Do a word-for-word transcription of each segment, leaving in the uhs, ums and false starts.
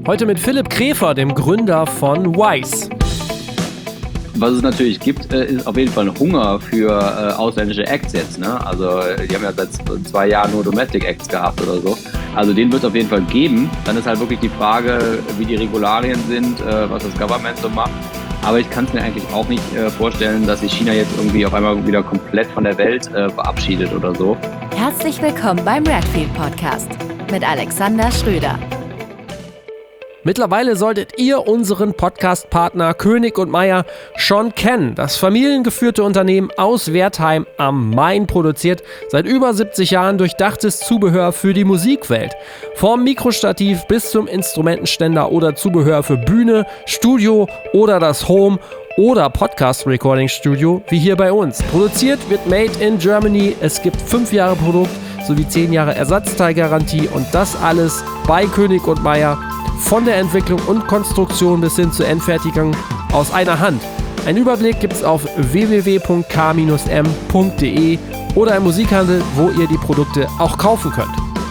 Heute mit Philipp Kräfer, dem Gründer von Wise. Was es natürlich gibt, ist auf jeden Fall ein Hunger für äh, ausländische Acts jetzt. Ne? Also die haben ja seit zwei Jahren nur Domestic Acts gehabt oder so. Also den wird es auf jeden Fall geben. Dann ist halt wirklich die Frage, wie die Regularien sind, äh, was das Government so macht. Aber ich kann es mir eigentlich auch nicht äh, vorstellen, dass sich China jetzt irgendwie auf einmal wieder komplett von der Welt äh, verabschiedet oder so. Herzlich willkommen beim Redfield Podcast mit Alexander Schröder. Mittlerweile solltet ihr unseren Podcast-Partner König und Meyer schon kennen. Das familiengeführte Unternehmen aus Wertheim am Main produziert seit über siebzig Jahren durchdachtes Zubehör für die Musikwelt. Vom Mikrostativ bis zum Instrumentenständer oder Zubehör für Bühne, Studio oder das Home- oder Podcast-Recording-Studio wie hier bei uns. Produziert wird Made in Germany. Es gibt fünf Jahre Produkt sowie zehn Jahre Ersatzteilgarantie und das alles bei König und Meyer. Von der Entwicklung und Konstruktion bis hin zur Endfertigung aus einer Hand. Ein Überblick gibt es auf w w w punkt k m punkt d e oder im Musikhandel, wo ihr die Produkte auch kaufen könnt.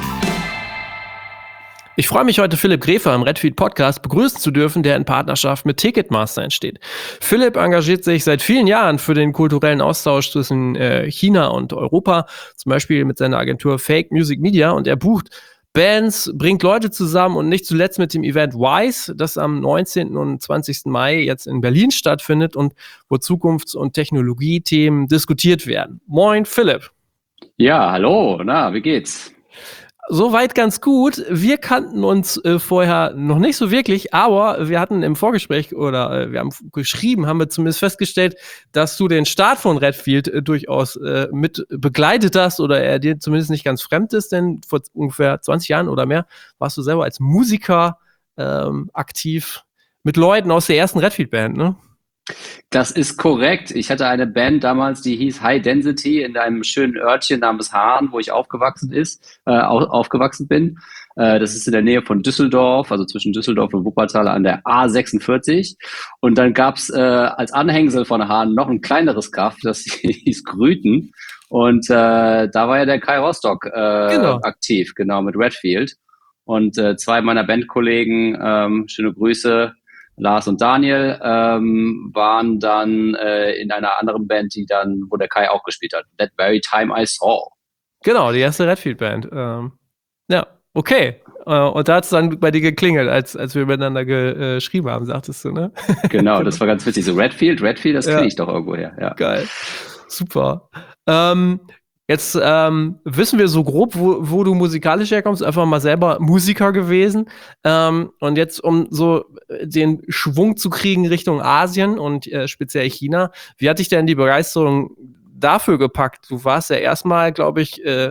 Ich freue mich heute, Philipp Kräfer im Redfield Podcast begrüßen zu dürfen, der in Partnerschaft mit Ticketmaster entsteht. Philipp engagiert sich seit vielen Jahren für den kulturellen Austausch zwischen äh, China und Europa, zum Beispiel mit seiner Agentur Fake Music Media, und er bucht Bands, bringt Leute zusammen und nicht zuletzt mit dem Event Wise, das am neunzehnten und zwanzigsten Mai jetzt in Berlin stattfindet und wo Zukunfts- und Technologiethemen diskutiert werden. Moin, Philipp. Ja, hallo, na, wie geht's? Soweit ganz gut. Wir kannten uns äh, vorher noch nicht so wirklich, aber wir hatten im Vorgespräch oder äh, wir haben geschrieben, haben wir zumindest festgestellt, dass du den Start von Redfield äh, durchaus äh, mit begleitet hast oder er dir zumindest nicht ganz fremd ist, denn vor ungefähr zwanzig Jahren oder mehr warst du selber als Musiker ähm, aktiv mit Leuten aus der ersten Redfield-Band, ne? Das ist korrekt. Ich hatte eine Band damals, die hieß High Density in einem schönen Örtchen namens Hahn, wo ich aufgewachsen ist, äh, auf, aufgewachsen bin. Äh, das ist in der Nähe von Düsseldorf, also zwischen Düsseldorf und Wuppertal an der A sechsundvierzig. Und dann gab's äh, als Anhängsel von Hahn noch ein kleineres Kaff, das hieß Grüten. Und äh, da war ja der Kai Rostock äh, Genau. aktiv, genau, mit Redfield. Und äh, zwei meiner Bandkollegen, ähm, schöne Grüße, Lars und Daniel, ähm, waren dann äh, in einer anderen Band, die dann, wo der Kai auch gespielt hat. That Very Time I Saw. Genau, die erste Redfield-Band. Ähm, ja, okay. Äh, und da hat es dann bei dir geklingelt, als, als wir miteinander ge, äh, geschrieben haben, sagtest du, ne? Genau, das war ganz witzig. So Redfield, Redfield, das Ja. kenne ich doch irgendwo her. Ja. Geil. Super. Ähm, jetzt ähm, wissen wir so grob, wo, wo du musikalisch herkommst, einfach mal selber Musiker gewesen. Ähm, und jetzt, um so den Schwung zu kriegen Richtung Asien und äh, speziell China, wie hat dich denn die Begeisterung dafür gepackt? Du warst ja erstmal, glaube ich, äh,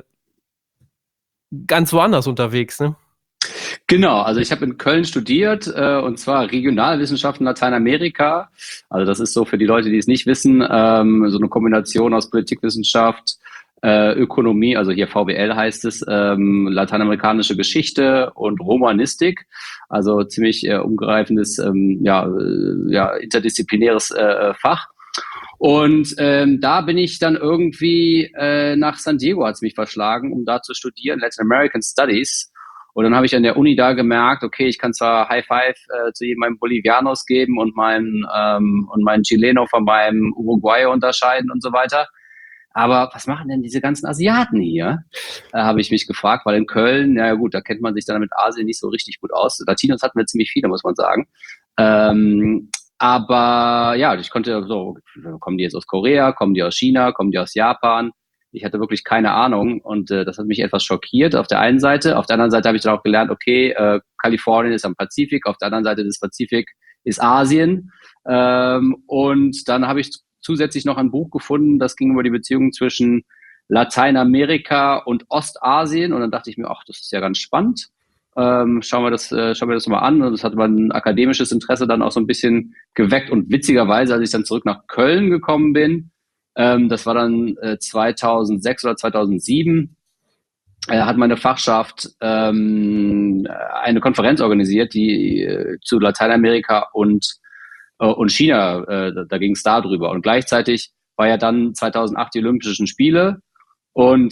ganz woanders unterwegs, ne? Genau, also ich habe in Köln studiert äh, und zwar Regionalwissenschaften Lateinamerika. Also das ist so für die Leute, die es nicht wissen, ähm, so eine Kombination aus Politikwissenschaft, äh, Ökonomie, also hier V W L heißt es, ähm, lateinamerikanische Geschichte und Romanistik. Also ziemlich äh, umgreifendes, ähm, ja, äh, ja, interdisziplinäres äh, Fach. Und ähm, da bin ich dann irgendwie äh, nach San Diego, hat's mich verschlagen, um da zu studieren, Latin American Studies. Und dann habe ich an der Uni da gemerkt, okay, ich kann zwar High Five äh, zu jedem meinem Bolivianos geben und meinen ähm, und meinen Chileno von meinem Uruguayo unterscheiden und so weiter. Aber was machen denn diese ganzen Asiaten hier? Äh, habe ich mich gefragt, weil in Köln, ja gut, da kennt man sich dann mit Asien nicht so richtig gut aus. Latinos hatten wir ziemlich viele, muss man sagen. Ähm, aber ja, ich konnte so, kommen die jetzt aus Korea, kommen die aus China, kommen die aus Japan? Ich hatte wirklich keine Ahnung und äh, das hat mich etwas schockiert auf der einen Seite. Auf der anderen Seite habe ich dann auch gelernt, okay, äh, Kalifornien ist am Pazifik, auf der anderen Seite des Pazifik ist Asien. Ähm, und dann habe ich zusätzlich noch ein Buch gefunden, das ging über die Beziehung zwischen Lateinamerika und Ostasien. Und dann dachte ich mir, ach, das ist ja ganz spannend. Ähm, schauen wir das, äh, schauen wir das mal an. Und das hat mein akademisches Interesse dann auch so ein bisschen geweckt. Und witzigerweise, als ich dann zurück nach Köln gekommen bin, Ähm, das war dann äh, zweitausendsechs oder zweitausendsieben, äh, hat meine Fachschaft ähm, eine Konferenz organisiert, die äh, zu Lateinamerika und, äh, und China, äh, da, da ging es da drüber. Und gleichzeitig war ja dann zweitausendacht die Olympischen Spiele und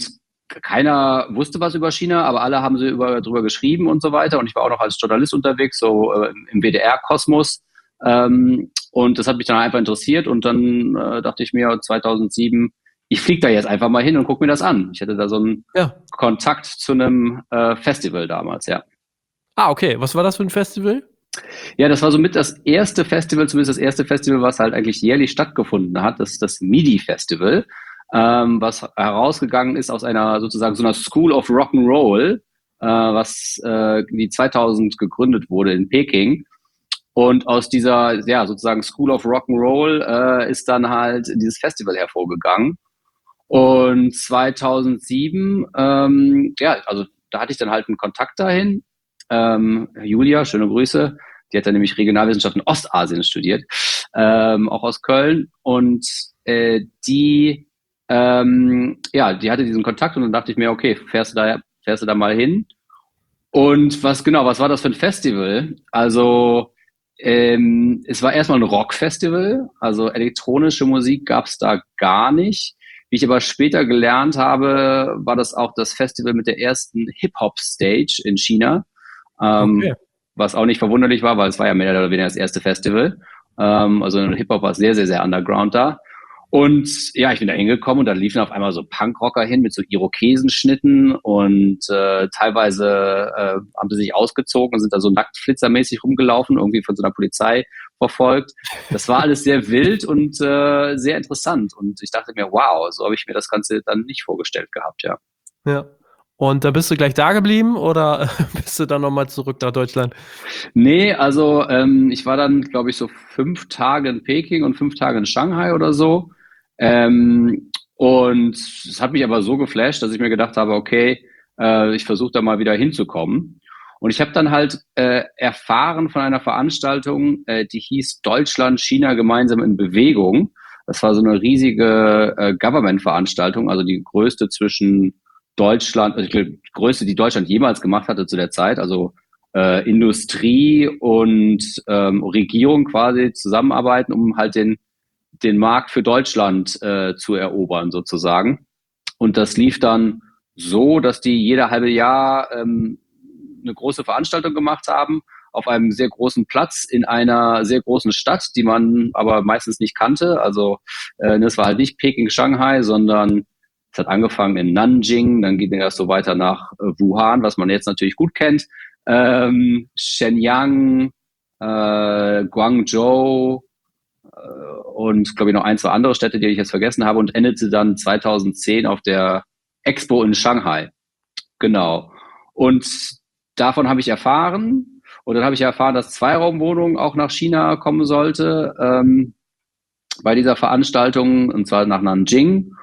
keiner wusste was über China, aber alle haben sie über, drüber geschrieben und so weiter. Und ich war auch noch als Journalist unterwegs, so äh, im W D R-Kosmos. Ähm, und das hat mich dann einfach interessiert. Und dann äh, dachte ich mir zweitausendsieben, ich fliege da jetzt einfach mal hin und gucke mir das an. Ich hatte da so einen ja. Kontakt zu einem äh, Festival damals, ja. Ah, okay. Was war das für ein Festival? Ja, das war somit das erste Festival, zumindest das erste Festival, was halt eigentlich jährlich stattgefunden hat. Das ist das MIDI-Festival, ähm, was herausgegangen ist aus einer sozusagen so einer School of Rock'n'Roll, äh, was äh, die zweitausend gegründet wurde in Peking. Und aus dieser, ja, sozusagen School of Rock'n'Roll äh, ist dann halt dieses Festival hervorgegangen. Und zweitausendsieben, ähm, ja, also da hatte ich dann halt einen Kontakt dahin. Ähm, Julia, schöne Grüße. Die hat dann nämlich Regionalwissenschaften Ostasien studiert, ähm, auch aus Köln. Und äh, die, ähm, ja, die hatte diesen Kontakt und dann dachte ich mir, okay, fährst du da, fährst du da mal hin? Und was genau, was war das für ein Festival? Also ähm, es war erstmal ein Rockfestival, also elektronische Musik gab es da gar nicht. Wie ich aber später gelernt habe, war das auch das Festival mit der ersten Hip-Hop-Stage in China. Ähm, okay. Was auch nicht verwunderlich war, weil es war ja mehr oder weniger das erste Festival. Ähm, also Hip-Hop war sehr, sehr, sehr underground da. Und ja, ich bin da hingekommen und da liefen auf einmal so Punkrocker hin mit so Irokesenschnitten und äh, teilweise äh, haben sie sich ausgezogen und sind da so nacktflitzermäßig rumgelaufen, irgendwie von so einer Polizei verfolgt. Das war alles sehr wild und äh, sehr interessant. Und ich dachte mir, wow, so habe ich mir das Ganze dann nicht vorgestellt gehabt, ja. Ja. Und da bist du gleich da geblieben oder bist du dann nochmal zurück nach Deutschland? Nee, also ähm, ich war dann, glaube ich, so fünf Tage in Peking und fünf Tage in Shanghai oder so. Ähm, und es hat mich aber so geflasht, dass ich mir gedacht habe, okay, äh, ich versuche da mal wieder hinzukommen. Und ich habe dann halt äh, erfahren von einer Veranstaltung, äh, die hieß Deutschland, China gemeinsam in Bewegung. Das war so eine riesige äh, Government-Veranstaltung, also die größte zwischen Deutschland, also die größte, die Deutschland jemals gemacht hatte zu der Zeit, also äh, Industrie und ähm, Regierung quasi zusammenarbeiten, um halt den den Markt für Deutschland äh, zu erobern sozusagen. Und das lief dann so, dass die jede halbe Jahr ähm, eine große Veranstaltung gemacht haben auf einem sehr großen Platz in einer sehr großen Stadt, die man aber meistens nicht kannte. Also äh, das war halt nicht Peking, Shanghai, sondern es hat angefangen in Nanjing, dann ging das so weiter nach äh, Wuhan, was man jetzt natürlich gut kennt, ähm, Shenyang, äh, Guangzhou, und glaube ich noch ein, zwei andere Städte, die ich jetzt vergessen habe, und endete dann zweitausendzehn auf der Expo in Shanghai. Genau. Und davon habe ich erfahren. Und dann habe ich erfahren, dass Zweiraumwohnungen auch nach China kommen sollte ähm, bei dieser Veranstaltung, und zwar nach Nanjing.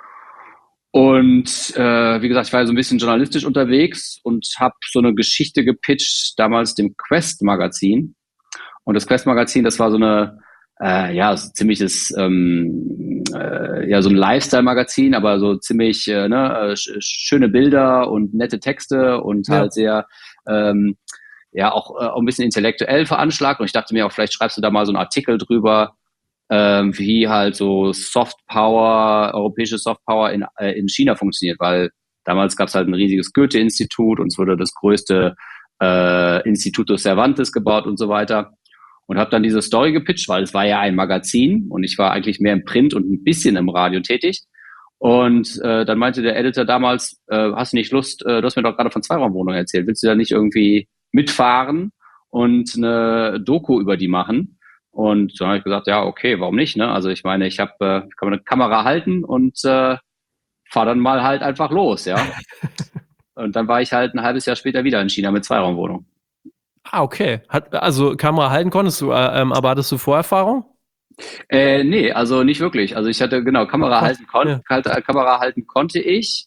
Und äh, wie gesagt, ich war so ein bisschen journalistisch unterwegs und habe so eine Geschichte gepitcht, damals dem Quest-Magazin. Und das Quest-Magazin, das war so eine Äh, ja, so ziemliches, ähm, äh, ja, so ein Lifestyle-Magazin, aber so ziemlich äh, ne, sch schöne Bilder und nette Texte und ja. halt sehr, ähm, ja, auch, äh, auch ein bisschen intellektuell veranschlagt. Und ich dachte mir auch, vielleicht schreibst du da mal so einen Artikel drüber, ähm, wie halt so Soft Power, europäische Soft Power in, äh, in China funktioniert, weil damals gab es halt ein riesiges Goethe-Institut und es wurde das größte äh, Instituto Cervantes gebaut und so weiter. Und habe dann diese Story gepitcht, weil es war ja ein Magazin und ich war eigentlich mehr im Print und ein bisschen im Radio tätig. Und äh, dann meinte der Editor damals, äh, hast du nicht Lust, äh, du hast mir doch gerade von Zweiraumwohnungen erzählt, willst du da nicht irgendwie mitfahren und eine Doku über die machen? Und dann habe ich gesagt, ja, okay, warum nicht? Ne? Also ich meine, ich habe, äh, ich kann eine Kamera halten und äh, fahre dann mal halt einfach los, ja. Und dann war ich halt ein halbes Jahr später wieder in China mit Zweiraumwohnungen. Ah, okay. Hat, also Kamera halten konntest du, äh, ähm, aber hattest du Vorerfahrung? Äh, nee, also nicht wirklich. Also ich hatte, genau, Kamera halten, kon ja. halt, Kamera halten konnte ich.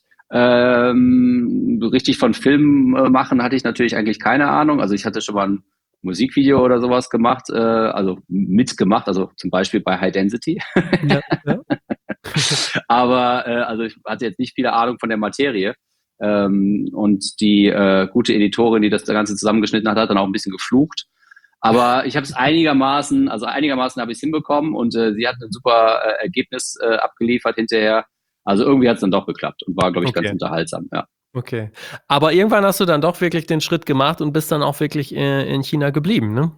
Ähm, richtig von Film äh, machen hatte ich natürlich eigentlich keine Ahnung. Also ich hatte schon mal ein Musikvideo oder sowas gemacht, äh, also mitgemacht, also zum Beispiel bei High Density. Ja, ja. Aber äh, also ich hatte jetzt nicht viele Ahnung von der Materie. Ähm, und die äh, gute Editorin, die das Ganze zusammengeschnitten hat, hat dann auch ein bisschen geflucht. Aber ich habe es einigermaßen, also einigermaßen habe ich es hinbekommen und äh, sie hat ein super äh, Ergebnis äh, abgeliefert hinterher. Also irgendwie hat es dann doch geklappt und war, glaube ich, Okay. ganz unterhaltsam, ja. Okay. Aber irgendwann hast du dann doch wirklich den Schritt gemacht und bist dann auch wirklich äh, in China geblieben, ne?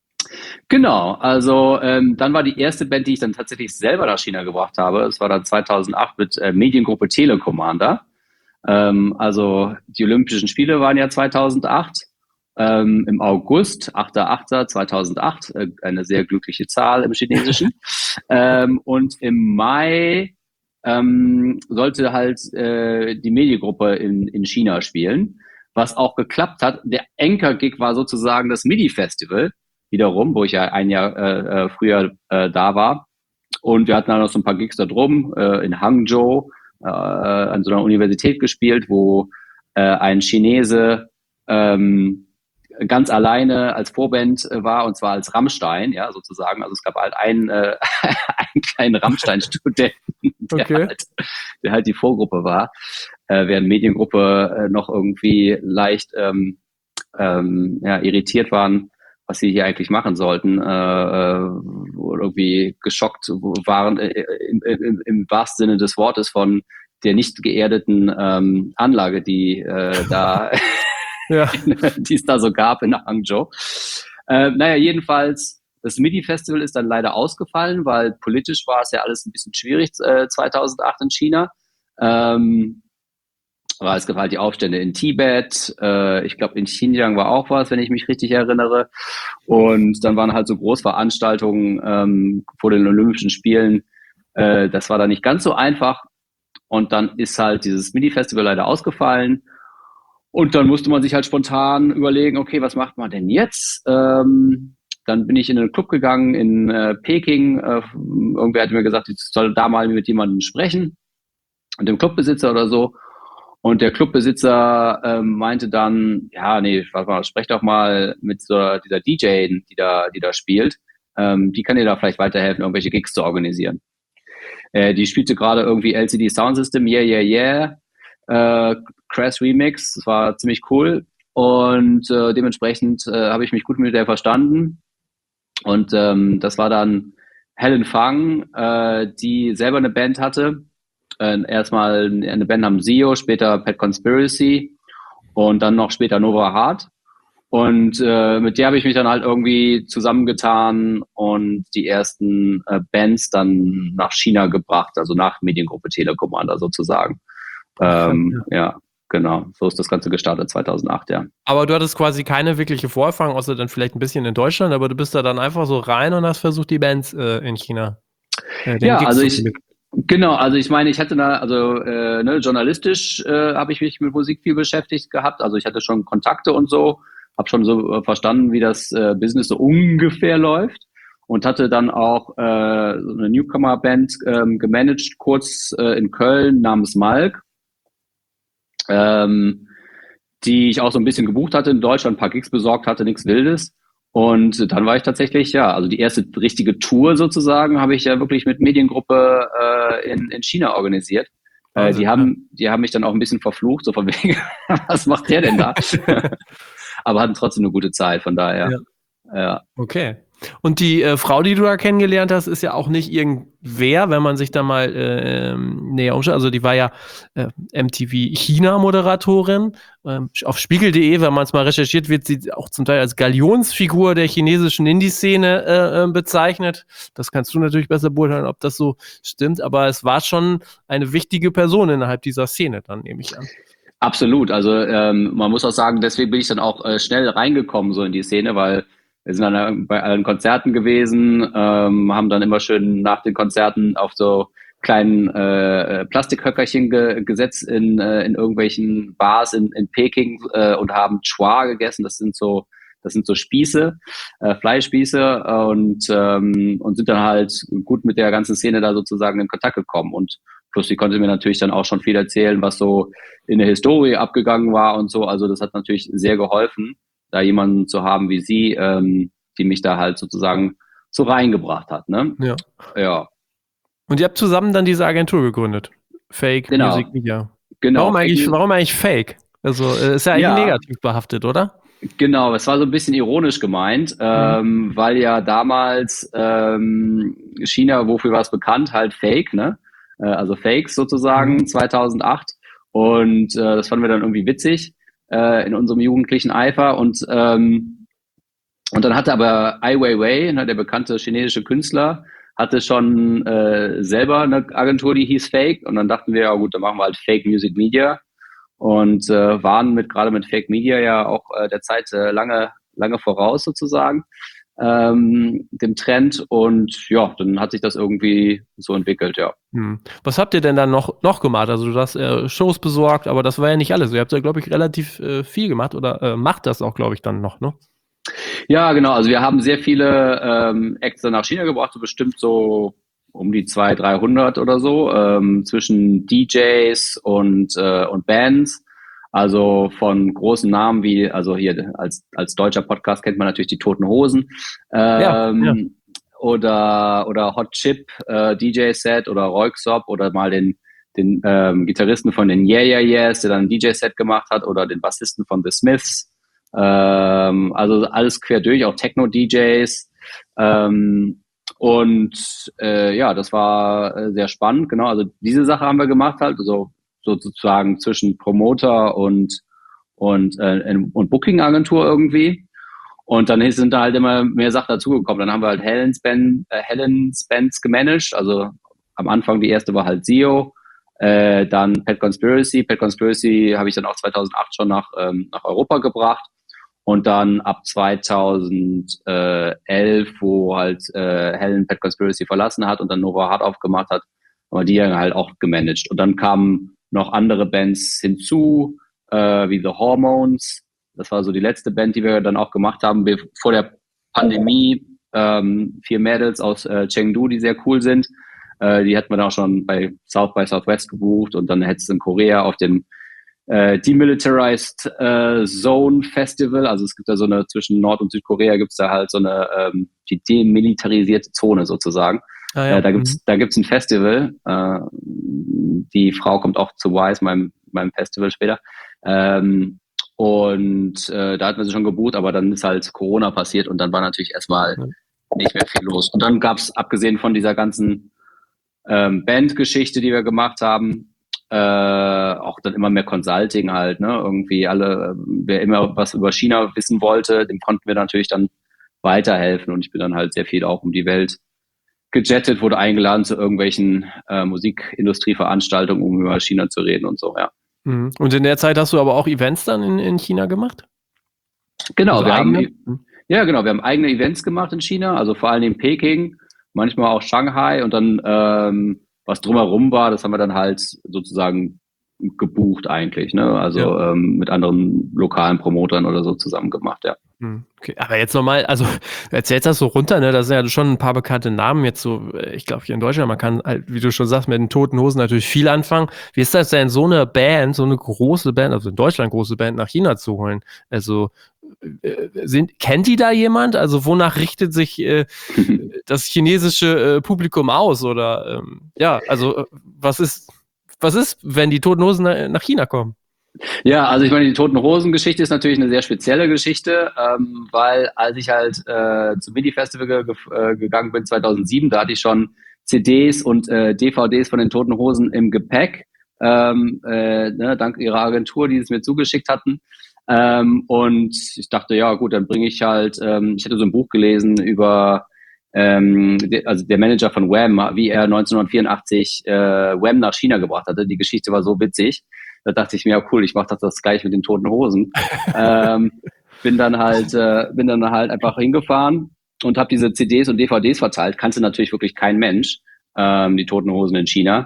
Genau, also ähm, dann war die erste Band, die ich dann tatsächlich selber nach China gebracht habe. Das war dann zweitausendacht mit äh, Mediengruppe Telecommander. Ähm, also die Olympischen Spiele waren ja zweitausendacht. Ähm, im August, achter achter zweitausendacht, äh, eine sehr glückliche Zahl im Chinesischen. ähm, und im Mai ähm, sollte halt äh, die Mediengruppe in, in China spielen, was auch geklappt hat. Der Anchor-Gig war sozusagen das MIDI-Festival wiederum, wo ich ja ein Jahr äh, früher äh, da war. Und wir hatten dann noch so ein paar Gigs da drum, äh, in Hangzhou, äh, an so einer Universität gespielt, wo äh, ein Chinese ähm, ganz alleine als Vorband äh, war, und zwar als Rammstein, ja, sozusagen. Also es gab halt einen, äh, einen kleinen Rammstein-Studenten, der, Okay. halt, der halt die Vorgruppe war, äh, während Mediengruppe äh, noch irgendwie leicht ähm, ähm, ja, irritiert waren, was sie hier eigentlich machen sollten, äh, oder irgendwie geschockt waren, äh, im, im, im wahrsten Sinne des Wortes, von der nicht geerdeten ähm, Anlage, die äh, da, Ja. die es da so gab in Hangzhou. Äh, naja, jedenfalls, das MIDI-Festival ist dann leider ausgefallen, weil politisch war es ja alles ein bisschen schwierig äh, zweitausendacht in China. Ähm, Aber es gab halt die Aufstände in Tibet, äh, ich glaube in Xinjiang war auch was, wenn ich mich richtig erinnere. Und dann waren halt so Großveranstaltungen ähm, vor den Olympischen Spielen. Äh, das war dann nicht ganz so einfach. Und dann ist halt dieses MIDI-Festival leider ausgefallen. Und dann musste man sich halt spontan überlegen, okay, was macht man denn jetzt? Ähm, dann bin ich in einen Club gegangen in äh, Peking. Äh, irgendwer hat mir gesagt, ich soll da mal mit jemandem sprechen. Und dem Clubbesitzer oder so. Und der Clubbesitzer ähm, meinte dann, ja, nee, warte mal, sprech doch mal mit so dieser D J, die da, die da spielt. Ähm, die kann dir da vielleicht weiterhelfen, irgendwelche Gigs zu organisieren. Äh, die spielte gerade irgendwie L C D Sound System, Yeah, Yeah, Yeah, äh, Crash Remix. Das war ziemlich cool. Und äh, dementsprechend äh, habe ich mich gut mit der verstanden. Und ähm, das war dann Helen Fang, äh, die selber eine Band hatte. Äh, erstmal eine Band namens Zio, später Pet Conspiracy und dann noch später Nova Heart. Und äh, mit der habe ich mich dann halt irgendwie zusammengetan und die ersten äh, Bands dann nach China gebracht, also nach Mediengruppe Telecommander sozusagen. Ähm, ja. ja, genau. So ist das Ganze gestartet zweitausendacht, ja. Aber du hattest quasi keine wirkliche Vorerfahrung, außer dann vielleicht ein bisschen in Deutschland, aber du bist da dann einfach so rein und hast versucht, die Bands äh, in China äh, den Ja, Gigs also zu ich, vermitteln. Genau, also ich meine, ich hatte da, also äh, ne, journalistisch äh, habe ich mich mit Musik viel beschäftigt gehabt. Also ich hatte schon Kontakte und so, habe schon so äh, verstanden, wie das äh, Business so ungefähr läuft und hatte dann auch äh, so eine Newcomer-Band ähm, gemanagt, kurz äh, in Köln namens Malk, ähm, die ich auch so ein bisschen gebucht hatte in Deutschland, ein paar Gigs besorgt hatte, nichts Wildes. Und dann war ich tatsächlich, ja, also die erste richtige Tour sozusagen habe ich ja wirklich mit Mediengruppe äh, in, in China organisiert. Äh, Wahnsinn, die haben, die haben mich dann auch ein bisschen verflucht, so von wegen, was macht der denn da? Aber hatten trotzdem eine gute Zeit, von daher. Ja. Ja. Okay. Und die äh, Frau, die du da kennengelernt hast, ist ja auch nicht irgendwer, wenn man sich da mal äh, näher umschaut. Also die war ja äh, M T V China-Moderatorin. Ähm, auf Spiegel punkt de, wenn man es mal recherchiert, wird sie auch zum Teil als Galionsfigur der chinesischen Indie-Szene äh, äh, bezeichnet. Das kannst du natürlich besser beurteilen, ob das so stimmt. Aber es war schon eine wichtige Person innerhalb dieser Szene, dann nehme ich an. Absolut. Also ähm, man muss auch sagen, deswegen bin ich dann auch äh, schnell reingekommen so in die Szene, weil wir sind dann bei allen Konzerten gewesen, ähm, haben dann immer schön nach den Konzerten auf so kleinen äh, Plastikhöckerchen ge gesetzt in, äh, in irgendwelchen Bars in, in Peking äh, und haben Chua gegessen. Das sind so, das sind so Spieße, äh, Fleischspieße und ähm, und sind dann halt gut mit der ganzen Szene da sozusagen in Kontakt gekommen. Und plus, sie konnte mir natürlich dann auch schon viel erzählen, was so in der Historie abgegangen war und so. Also das hat natürlich sehr geholfen, da jemanden zu haben wie sie, ähm, die mich da halt sozusagen so reingebracht hat. Ne? Ja. Ja. Und ihr habt zusammen dann diese Agentur gegründet. Fake Genau. Music Media. Genau. Warum eigentlich, Fake warum eigentlich Fake? Also äh, ist ja eigentlich Ja. negativ behaftet, oder? Genau, es war so ein bisschen ironisch gemeint, ähm, weil ja damals ähm, China, wofür war es bekannt, halt Fake, ne? äh, also Fakes sozusagen, mhm. zweitausendacht. Und äh, das fanden wir dann irgendwie witzig äh, in unserem jugendlichen Eifer. Und ähm, und dann hatte aber Ai Weiwei, ne, der bekannte chinesische Künstler, hatte schon äh, selber eine Agentur, die hieß Fake. Und dann dachten wir, ja gut, dann machen wir halt Fake Music Media. Und äh, waren mit gerade mit Fake Media ja auch äh, der Zeit äh, lange, lange voraus sozusagen, ähm, dem Trend. Und ja, dann hat sich das irgendwie so entwickelt, ja. Hm. Was habt ihr denn dann noch, noch gemacht? Also du hast äh, Shows besorgt, aber das war ja nicht alles. Ihr habt ja, glaube ich, relativ äh, viel gemacht oder äh, macht das auch, glaube ich, dann noch, ne? Ja, genau. Also wir haben sehr viele ähm, Acts nach China gebracht, so bestimmt so um die zweihundert, dreihundert oder so, ähm, zwischen D Js und, äh, und Bands. Also von großen Namen wie, also hier als, als deutscher Podcast kennt man natürlich die Toten Hosen. Ähm, ja, ja. Oder, oder Hot Chip äh, D J-Set oder Röyksopp oder mal den, den ähm, Gitarristen von den Yeah Yeah Yeahs, der dann ein D J-Set gemacht hat, oder den Bassisten von The Smiths. Ähm, also alles quer durch, auch Techno-D Js. Ähm, und äh, ja, das war äh, sehr spannend, genau. Also diese Sache haben wir gemacht halt, also sozusagen zwischen Promoter und und äh, und Booking-Agentur irgendwie. Und dann sind da halt immer mehr Sachen dazugekommen. Dann haben wir halt Helen Spence, äh, Helen Spence gemanagt. Also am Anfang die erste war halt S E O. Äh, dann Pet Conspiracy. Pet Conspiracy habe ich dann auch zweitausendacht schon nach ähm, nach Europa gebracht. Und dann ab zweitausendelf, wo halt äh, Helen Pet Conspiracy verlassen hat und dann Nova Hard aufgemacht hat, haben wir die halt auch gemanagt. Und dann kamen noch andere Bands hinzu, äh, wie The Hormones. Das war so die letzte Band, die wir dann auch gemacht haben, vor der Pandemie. Ähm, vier Mädels aus äh, Chengdu, die sehr cool sind. Äh, die hatten wir dann auch schon bei South by Southwest gebucht und dann hätte es in Korea auf dem äh, Demilitarized äh, Zone Festival. Also es gibt da so eine, zwischen Nord- und Südkorea gibt es da halt so eine ähm, die demilitarisierte Zone sozusagen. Ah, ja. äh, da gibt's mhm. da gibt's ein Festival. Äh, die Frau kommt auch zu Wise, meinem, meinem Festival später. Ähm, und äh, da hatten wir sie schon gebucht, aber dann ist halt Corona passiert und dann war natürlich erstmal mhm. nicht mehr viel los. Und dann gab's, abgesehen von dieser ganzen ähm, Bandgeschichte, die wir gemacht haben, äh, auch dann immer mehr Consulting halt, ne? Irgendwie alle, wer immer was über China wissen wollte, dem konnten wir natürlich dann weiterhelfen. Und ich bin dann halt sehr viel auch um die Welt gejettet, wurde eingeladen zu irgendwelchen äh, Musikindustrieveranstaltungen, um über China zu reden und so, ja. Und in der Zeit hast du aber auch Events dann in, in China gemacht? Genau, also wir eigene? haben ja genau, wir haben eigene Events gemacht in China, also vor allem in Peking, manchmal auch Shanghai und dann ähm, was drumherum war, das haben wir dann halt sozusagen gebucht eigentlich, ne? Also ja. ähm, mit anderen lokalen Promotern oder so zusammen gemacht, ja. Okay, aber jetzt nochmal, also du erzählst das so runter, ne? Das sind ja schon ein paar bekannte Namen jetzt so, ich glaube hier in Deutschland, man kann halt, wie du schon sagst, mit den Toten Hosen natürlich viel anfangen. Wie ist das denn, so eine Band, so eine große Band, also in Deutschland große Band nach China zu holen? Also äh, sind, kennt die da jemand? Also wonach richtet sich äh, das chinesische äh, Publikum aus? Oder ähm, ja, also äh, was ist, was ist, wenn die Toten Hosen nach, nach China kommen? Ja, also ich meine, die Toten Hosen-Geschichte ist natürlich eine sehr spezielle Geschichte, ähm, weil als ich halt äh, zum Mini-Festival ge- ge- gegangen bin zweitausendsieben, da hatte ich schon C Ds und äh, D V Ds von den Toten Hosen im Gepäck, ähm, äh, ne, dank ihrer Agentur, die es mir zugeschickt hatten. Ähm, und ich dachte, ja gut, dann bringe ich halt, ähm, ich hatte so ein Buch gelesen über ähm, de, also der Manager von Wham, wie er neunzehnhundertvierundachtzig äh, Wham nach China gebracht hatte. Die Geschichte war so witzig. Da dachte ich mir, ja cool, ich mache das, das gleich mit den Toten Hosen. ähm, bin dann halt, äh, bin dann halt einfach hingefahren und habe diese C Ds und D V Ds verteilt. Kannte natürlich wirklich kein Mensch, ähm, die Toten Hosen in China.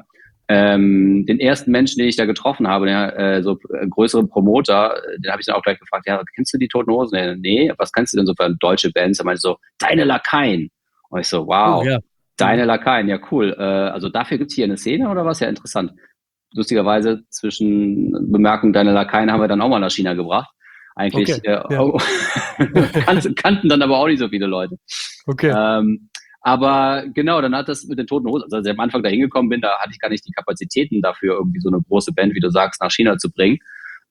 Ähm, den ersten Menschen, den ich da getroffen habe, der äh, so äh, größere Promoter, den habe ich dann auch gleich gefragt, ja, kennst du die Toten Hosen? Ja, nee, was kennst du denn so für deutsche Bands? Er meinte so, Deine Lakaien. Und ich so, wow, oh, ja. Deine Lakaien, ja cool. Äh, also dafür gibt's hier eine Szene oder was? Ja, interessant. Lustigerweise zwischen Bemerkung, Deine Lakaien haben wir dann auch mal nach China gebracht. Eigentlich okay, äh, ja. oh, kannten, kannten dann aber auch nicht so viele Leute. Okay. Ähm, aber genau, dann hat das mit den Toten Hosen, also als ich am Anfang da hingekommen bin, da hatte ich gar nicht die Kapazitäten dafür, irgendwie so eine große Band, wie du sagst, nach China zu bringen.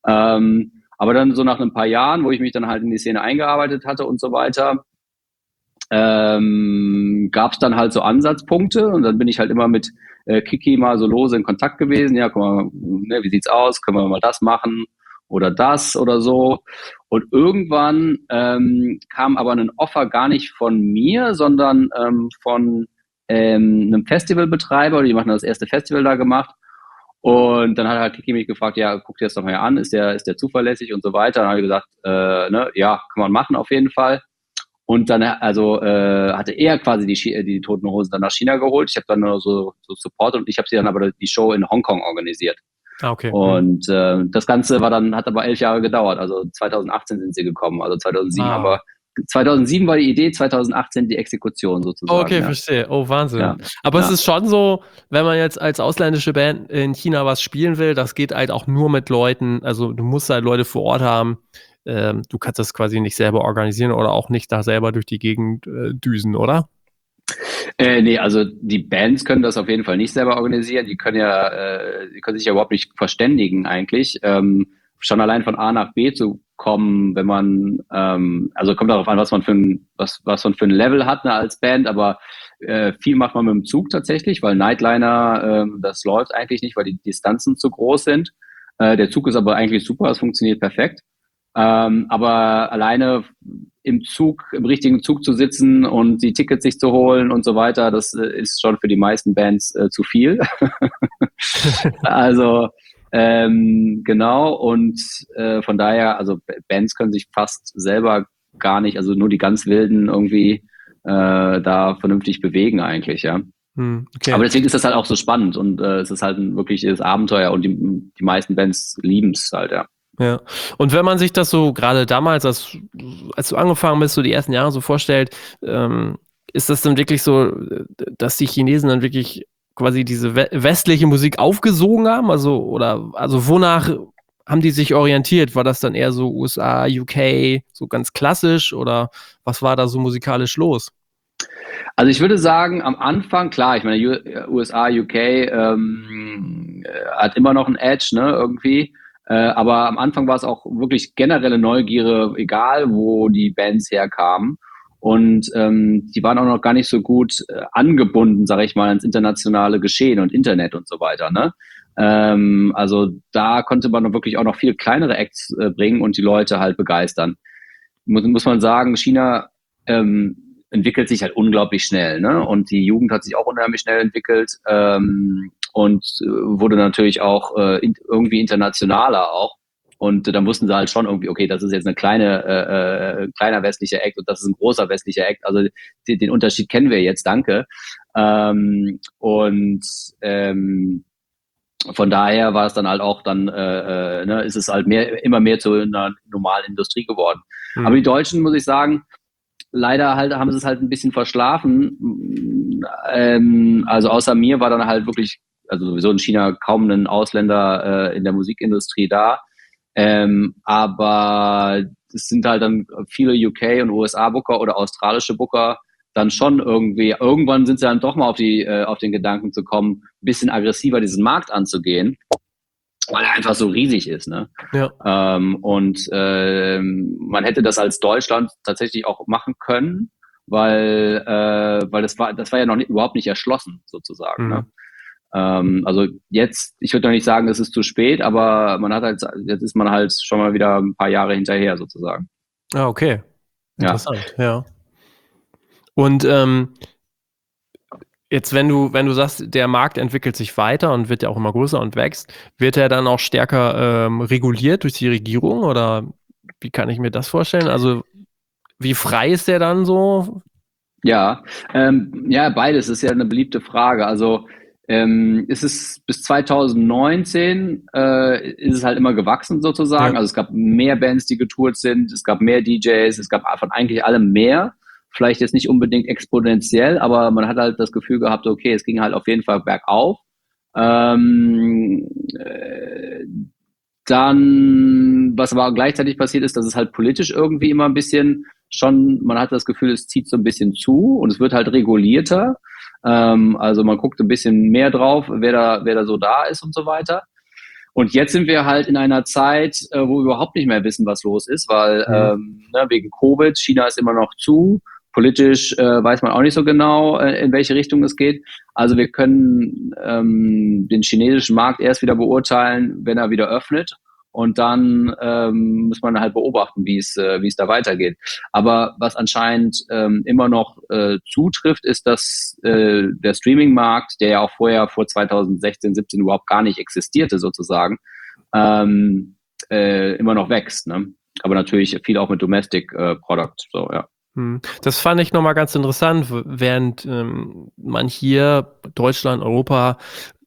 Ähm, aber dann so nach ein paar Jahren, wo ich mich dann halt in die Szene eingearbeitet hatte und so weiter, ähm, gab es dann halt so Ansatzpunkte und dann bin ich halt immer mit äh, Kiki mal so lose in Kontakt gewesen. Ja, guck mal, ne, wie sieht's aus? Können wir mal das machen oder das oder so? Und irgendwann ähm, kam aber ein Offer gar nicht von mir, sondern ähm, von ähm, einem Festivalbetreiber. Die machen das erste Festival da gemacht. Und dann hat halt Kiki mich gefragt, ja, guck dir das doch mal an, ist der, ist der zuverlässig und so weiter. Dann habe ich gesagt, äh, ne, ja, kann man machen auf jeden Fall. Und dann also äh, hatte er quasi die, die Toten Hosen dann nach China geholt. Ich habe dann nur so, so Support und ich habe sie dann aber die Show in Hongkong organisiert. Ah, okay. Und äh, das Ganze war dann, hat aber elf Jahre gedauert. Also zwanzig achtzehn sind sie gekommen, also zweitausendsieben. Ah. Aber zweitausendsieben war die Idee, zweitausendachtzehn die Exekution sozusagen. Okay, ja. Verstehe. Oh, Wahnsinn. Ja. Aber ja. es ist schon so, wenn man jetzt als ausländische Band in China was spielen will, das geht halt auch nur mit Leuten, also du musst halt Leute vor Ort haben. Ähm, du kannst das quasi nicht selber organisieren oder auch nicht da selber durch die Gegend äh, düsen, oder? Äh, nee, also die Bands können das auf jeden Fall nicht selber organisieren. Die können ja, äh, die können sich ja überhaupt nicht verständigen eigentlich. Ähm, schon allein von A nach B zu kommen, wenn man, ähm, also kommt darauf an, was man für ein, was, was man für ein Level hat, ne, als Band, aber äh, viel macht man mit dem Zug tatsächlich, weil Nightliner, äh, das läuft eigentlich nicht, weil die Distanzen zu groß sind. Äh, der Zug ist aber eigentlich super, es funktioniert perfekt. Ähm, aber alleine im Zug, im richtigen Zug zu sitzen und die Tickets sich zu holen und so weiter, das äh, ist schon für die meisten Bands äh, zu viel. Also ähm, genau, und äh, von daher, also Bands können sich fast selber gar nicht, also nur die ganz Wilden irgendwie äh, da vernünftig bewegen eigentlich, ja. Hm, okay. Aber deswegen ist das halt auch so spannend und äh, es ist halt ein wirkliches Abenteuer und die, die meisten Bands lieben es halt, ja. Ja, und wenn man sich das so gerade damals, als, als du angefangen bist, so die ersten Jahre so vorstellt, ähm, ist das dann wirklich so, dass die Chinesen dann wirklich quasi diese we- westliche Musik aufgesogen haben? Also, oder, also wonach haben die sich orientiert? War das dann eher so U S A, U K, so ganz klassisch oder was war da so musikalisch los? Also ich würde sagen, am Anfang, klar, ich meine, U S A, U K ähm, hat immer noch ein Edge, ne, irgendwie. Äh, aber am Anfang war es auch wirklich generelle Neugierde, egal wo die Bands herkamen. Und ähm, die waren auch noch gar nicht so gut äh, angebunden, sage ich mal, ans internationale Geschehen und Internet und so weiter. Ne? Ähm, also da konnte man wirklich auch noch viel kleinere Acts äh, bringen und die Leute halt begeistern. Muss, muss man sagen, China ähm, entwickelt sich halt unglaublich schnell. Ne? Und die Jugend hat sich auch unheimlich schnell entwickelt. Ähm, und äh, wurde natürlich auch äh, in, irgendwie internationaler auch. Und äh, dann wussten sie halt schon irgendwie, okay, das ist jetzt eine kleine, äh, äh, kleiner westlicher Act und das ist ein großer westlicher Act. Also die, den Unterschied kennen wir jetzt, danke. Ähm, und ähm, von daher war es dann halt auch dann, äh, äh, ne, ist es halt mehr, immer mehr zu einer normalen Industrie geworden. Mhm. Aber die Deutschen, muss ich sagen, leider halt haben sie es halt ein bisschen verschlafen. Ähm, also außer mir war dann halt wirklich, also sowieso in China kaum ein Ausländer äh, in der Musikindustrie da. Ähm, aber es sind halt dann viele U K und U S A-Booker oder australische Booker dann schon irgendwie, irgendwann sind sie dann doch mal auf die äh, auf den Gedanken zu kommen, ein bisschen aggressiver diesen Markt anzugehen, weil er einfach so riesig ist, ne? Ja. Ähm, und ähm, man hätte das als Deutschland tatsächlich auch machen können, weil äh, weil das war das war ja noch nicht, überhaupt nicht erschlossen sozusagen. Mhm. Ne? Ähm, also jetzt, ich würde noch nicht sagen, es ist zu spät, aber man hat halt, jetzt ist man halt schon mal wieder ein paar Jahre hinterher sozusagen. Ah, okay. Interessant, ja. ja. Und ähm, jetzt, wenn du, wenn du sagst, der Markt entwickelt sich weiter und wird ja auch immer größer und wächst, wird er dann auch stärker ähm, reguliert durch die Regierung oder wie kann ich mir das vorstellen? Also wie frei ist der dann so? Ja, ähm, ja, beides ist ja eine beliebte Frage. Also ähm, ist es bis zwanzig neunzehn äh, ist es halt immer gewachsen sozusagen. Ja. Also es gab mehr Bands, die getourt sind, es gab mehr D Js, es gab von eigentlich allem mehr. Vielleicht jetzt nicht unbedingt exponentiell, aber man hat halt das Gefühl gehabt, okay, es ging halt auf jeden Fall bergauf. Ähm, äh, dann, was aber gleichzeitig passiert ist, dass es halt politisch irgendwie immer ein bisschen schon, man hat das Gefühl, es zieht so ein bisschen zu und es wird halt regulierter. Ähm, also man guckt ein bisschen mehr drauf, wer da, wer da so da ist und so weiter. Und jetzt sind wir halt in einer Zeit, äh, wo wir überhaupt nicht mehr wissen, was los ist, weil mhm. ähm, ne, wegen Covid, China ist immer noch zu, Politisch äh, weiß man auch nicht so genau, äh, in welche Richtung es geht. Also wir können ähm, den chinesischen Markt erst wieder beurteilen, wenn er wieder öffnet. Und dann ähm, muss man halt beobachten, wie es äh, wie es da weitergeht. Aber was anscheinend ähm, immer noch äh, zutrifft, ist, dass äh, der Streaming-Markt, der ja auch vorher vor zweitausendsechzehn, siebzehn überhaupt gar nicht existierte sozusagen, ähm, äh, immer noch wächst. Ne? Aber natürlich viel auch mit Domestic äh, Product. So, ja. Das fand ich nochmal ganz interessant, während ähm, man hier, Deutschland, Europa,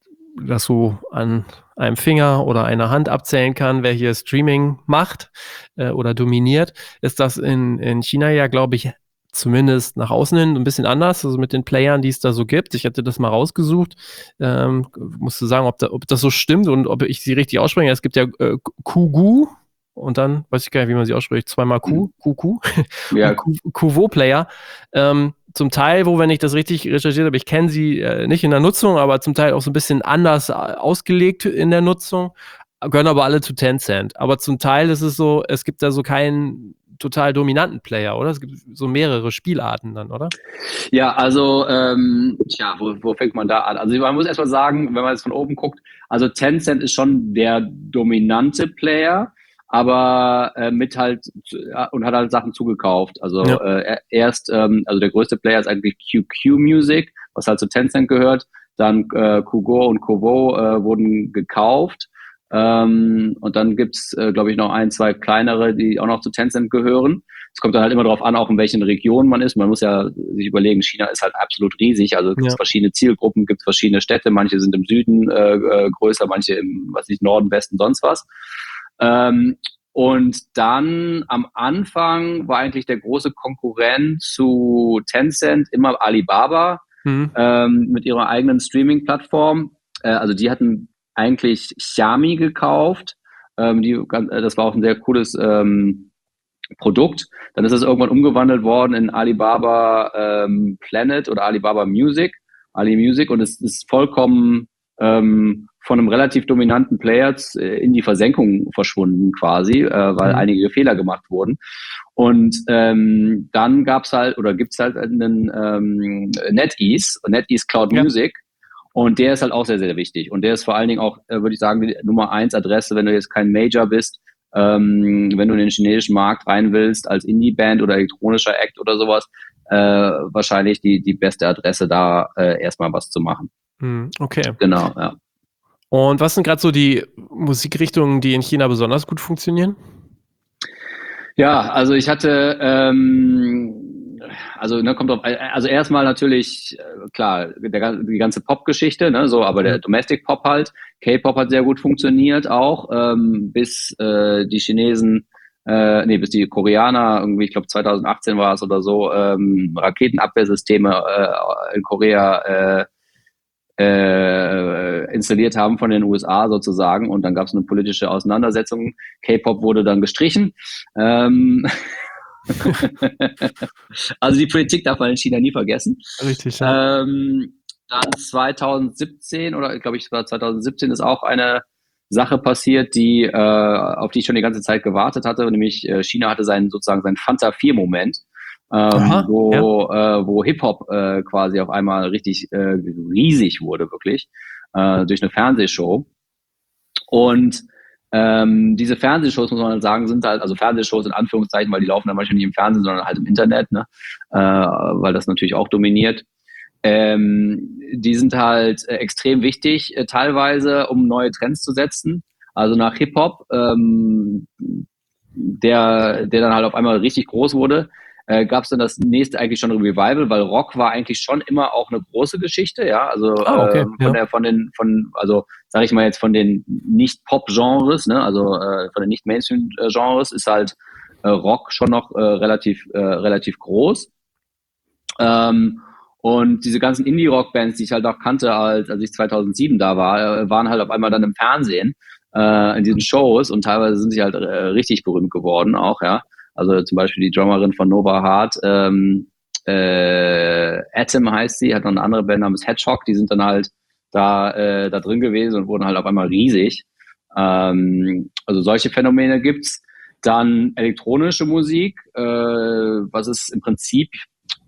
das so an einem Finger oder einer Hand abzählen kann, wer hier Streaming macht äh, oder dominiert, ist das in, in China ja, glaube ich, zumindest nach außen hin ein bisschen anders, also mit den Playern, die es da so gibt. Ich hatte das mal rausgesucht, ähm, musste sagen, ob, da, ob das so stimmt und ob ich sie richtig ausspreche. Es gibt ja äh, Kugu, und dann, weiß ich gar nicht, wie man sie ausspricht, zweimal Q, Q, Q, Ja. Kuvo-Player. Ähm, zum Teil, wo, wenn ich das richtig recherchiert habe, ich kenne sie äh, nicht in der Nutzung, aber zum Teil auch so ein bisschen anders ausgelegt in der Nutzung, gehören aber alle zu Tencent. Aber zum Teil ist es so, es gibt da so keinen total dominanten Player, oder? Es gibt so mehrere Spielarten dann, oder? Ja, also, ähm, tja, wo, wo fängt man da an? Also man muss erstmal sagen, wenn man jetzt von oben guckt, also Tencent ist schon der dominante Player, aber äh, mit halt äh, und hat halt Sachen zugekauft. Also ja. äh, erst, ähm, also der größte Player ist eigentlich Q Q Music, was halt zu Tencent gehört. Dann äh, Kugo und Kovo äh, wurden gekauft. Ähm, und dann gibt's, äh, glaube ich, noch ein, zwei kleinere, die auch noch zu Tencent gehören. Es kommt dann halt immer darauf an, auch in welchen Regionen man ist. Man muss ja sich überlegen, China ist halt absolut riesig. Also gibt es ja. verschiedene Zielgruppen, gibt es verschiedene Städte. Manche sind im Süden äh, größer, manche im, was weiß ich, Norden, Westen, sonst was. Ähm, und dann am Anfang war eigentlich der große Konkurrent zu Tencent immer Alibaba mhm. ähm, mit ihrer eigenen Streaming-Plattform. Äh, also die hatten eigentlich Xiaomi gekauft. Ähm, die, das war auch ein sehr cooles ähm, Produkt. Dann ist es irgendwann umgewandelt worden in Alibaba ähm, Planet oder Alibaba Music, Ali Music, und es ist vollkommen ähm, von einem relativ dominanten Player in die Versenkung verschwunden quasi, äh, weil mhm. einige Fehler gemacht wurden. Und ähm, dann gab's halt oder gibt's halt einen ähm, NetEase, NetEase Cloud ja. Music. Und der ist halt auch sehr, sehr wichtig. Und der ist vor allen Dingen auch, äh, würde ich sagen, die Nummer eins Adresse, wenn du jetzt kein Major bist, ähm, wenn du in den chinesischen Markt rein willst, als Indie-Band oder elektronischer Act oder sowas, äh, wahrscheinlich die, die beste Adresse, da äh, erstmal was zu machen. Okay. Genau, ja. Und was sind gerade so die Musikrichtungen, die in China besonders gut funktionieren? Ja, also ich hatte, ähm, also ne, kommt auf, also erstmal natürlich, klar, der, die ganze Pop-Geschichte, ne, so, aber der Domestic Pop halt, K-Pop hat sehr gut funktioniert auch, ähm, bis äh, die Chinesen, äh, nee, bis die Koreaner, irgendwie, ich glaube zweitausendachtzehn war es oder so, ähm, Raketenabwehrsysteme äh, in Korea äh, Äh, installiert haben von den U S A sozusagen, und dann gab es eine politische Auseinandersetzung. K-Pop wurde dann gestrichen. Ähm also die Politik darf man in China nie vergessen. Richtig, ja. Ähm, dann zweitausendsiebzehn oder glaube ich war zweitausendsiebzehn ist auch eine Sache passiert, die äh, auf die ich schon die ganze Zeit gewartet hatte, nämlich äh, China hatte seinen sozusagen seinen Fanta vier Moment. Ähm, Aha, wo, ja. äh, wo Hip-Hop äh, quasi auf einmal richtig äh, riesig wurde, wirklich, äh, durch eine Fernsehshow. Und ähm, diese Fernsehshows, muss man halt sagen, sind halt, also Fernsehshows in Anführungszeichen, weil die laufen dann manchmal nicht im Fernsehen, sondern halt im Internet, ne? äh, weil das natürlich auch dominiert. Ähm, die sind halt äh, extrem wichtig, äh, teilweise, um neue Trends zu setzen. Also nach Hip-Hop, ähm, der, der dann halt auf einmal richtig groß wurde, Äh, gab es dann das nächste eigentlich schon ein Revival, weil Rock war eigentlich schon immer auch eine große Geschichte, ja, also ah, okay, äh, von ja. der von den von also sage ich mal jetzt von den nicht Pop-Genres, ne, also äh, von den nicht Mainstream-Genres ist halt äh, Rock schon noch äh, relativ äh, relativ groß. Ähm, und diese ganzen Indie-Rock-Bands, die ich halt auch kannte, als, als ich zweitausendsieben da war, waren halt auf einmal dann im Fernsehen äh, in diesen Shows, und teilweise sind sie halt äh, richtig berühmt geworden auch, ja. Also zum Beispiel die Drummerin von Nova Heart, ähm, äh, Atom heißt sie, hat noch eine andere Band namens Hedgehog, die sind dann halt da, äh, da drin gewesen und wurden halt auf einmal riesig. Ähm, also solche Phänomene gibt's. Dann elektronische Musik, äh, was ist im Prinzip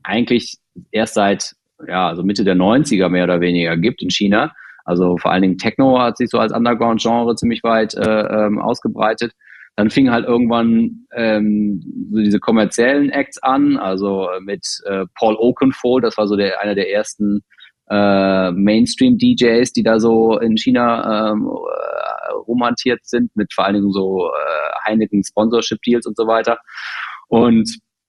eigentlich erst seit ja, also Mitte der neunziger mehr oder weniger gibt in China. Also vor allen Dingen Techno hat sich so als Underground-Genre ziemlich weit äh, ähm, ausgebreitet. Dann fing halt irgendwann ähm, so diese kommerziellen Acts an, also mit äh, Paul Oakenfold, das war so der einer der ersten äh, Mainstream-D Js, die da so in China ähm, äh, romantiert sind, mit vor allen Dingen so äh, Heineken Sponsorship-Deals und so weiter. Und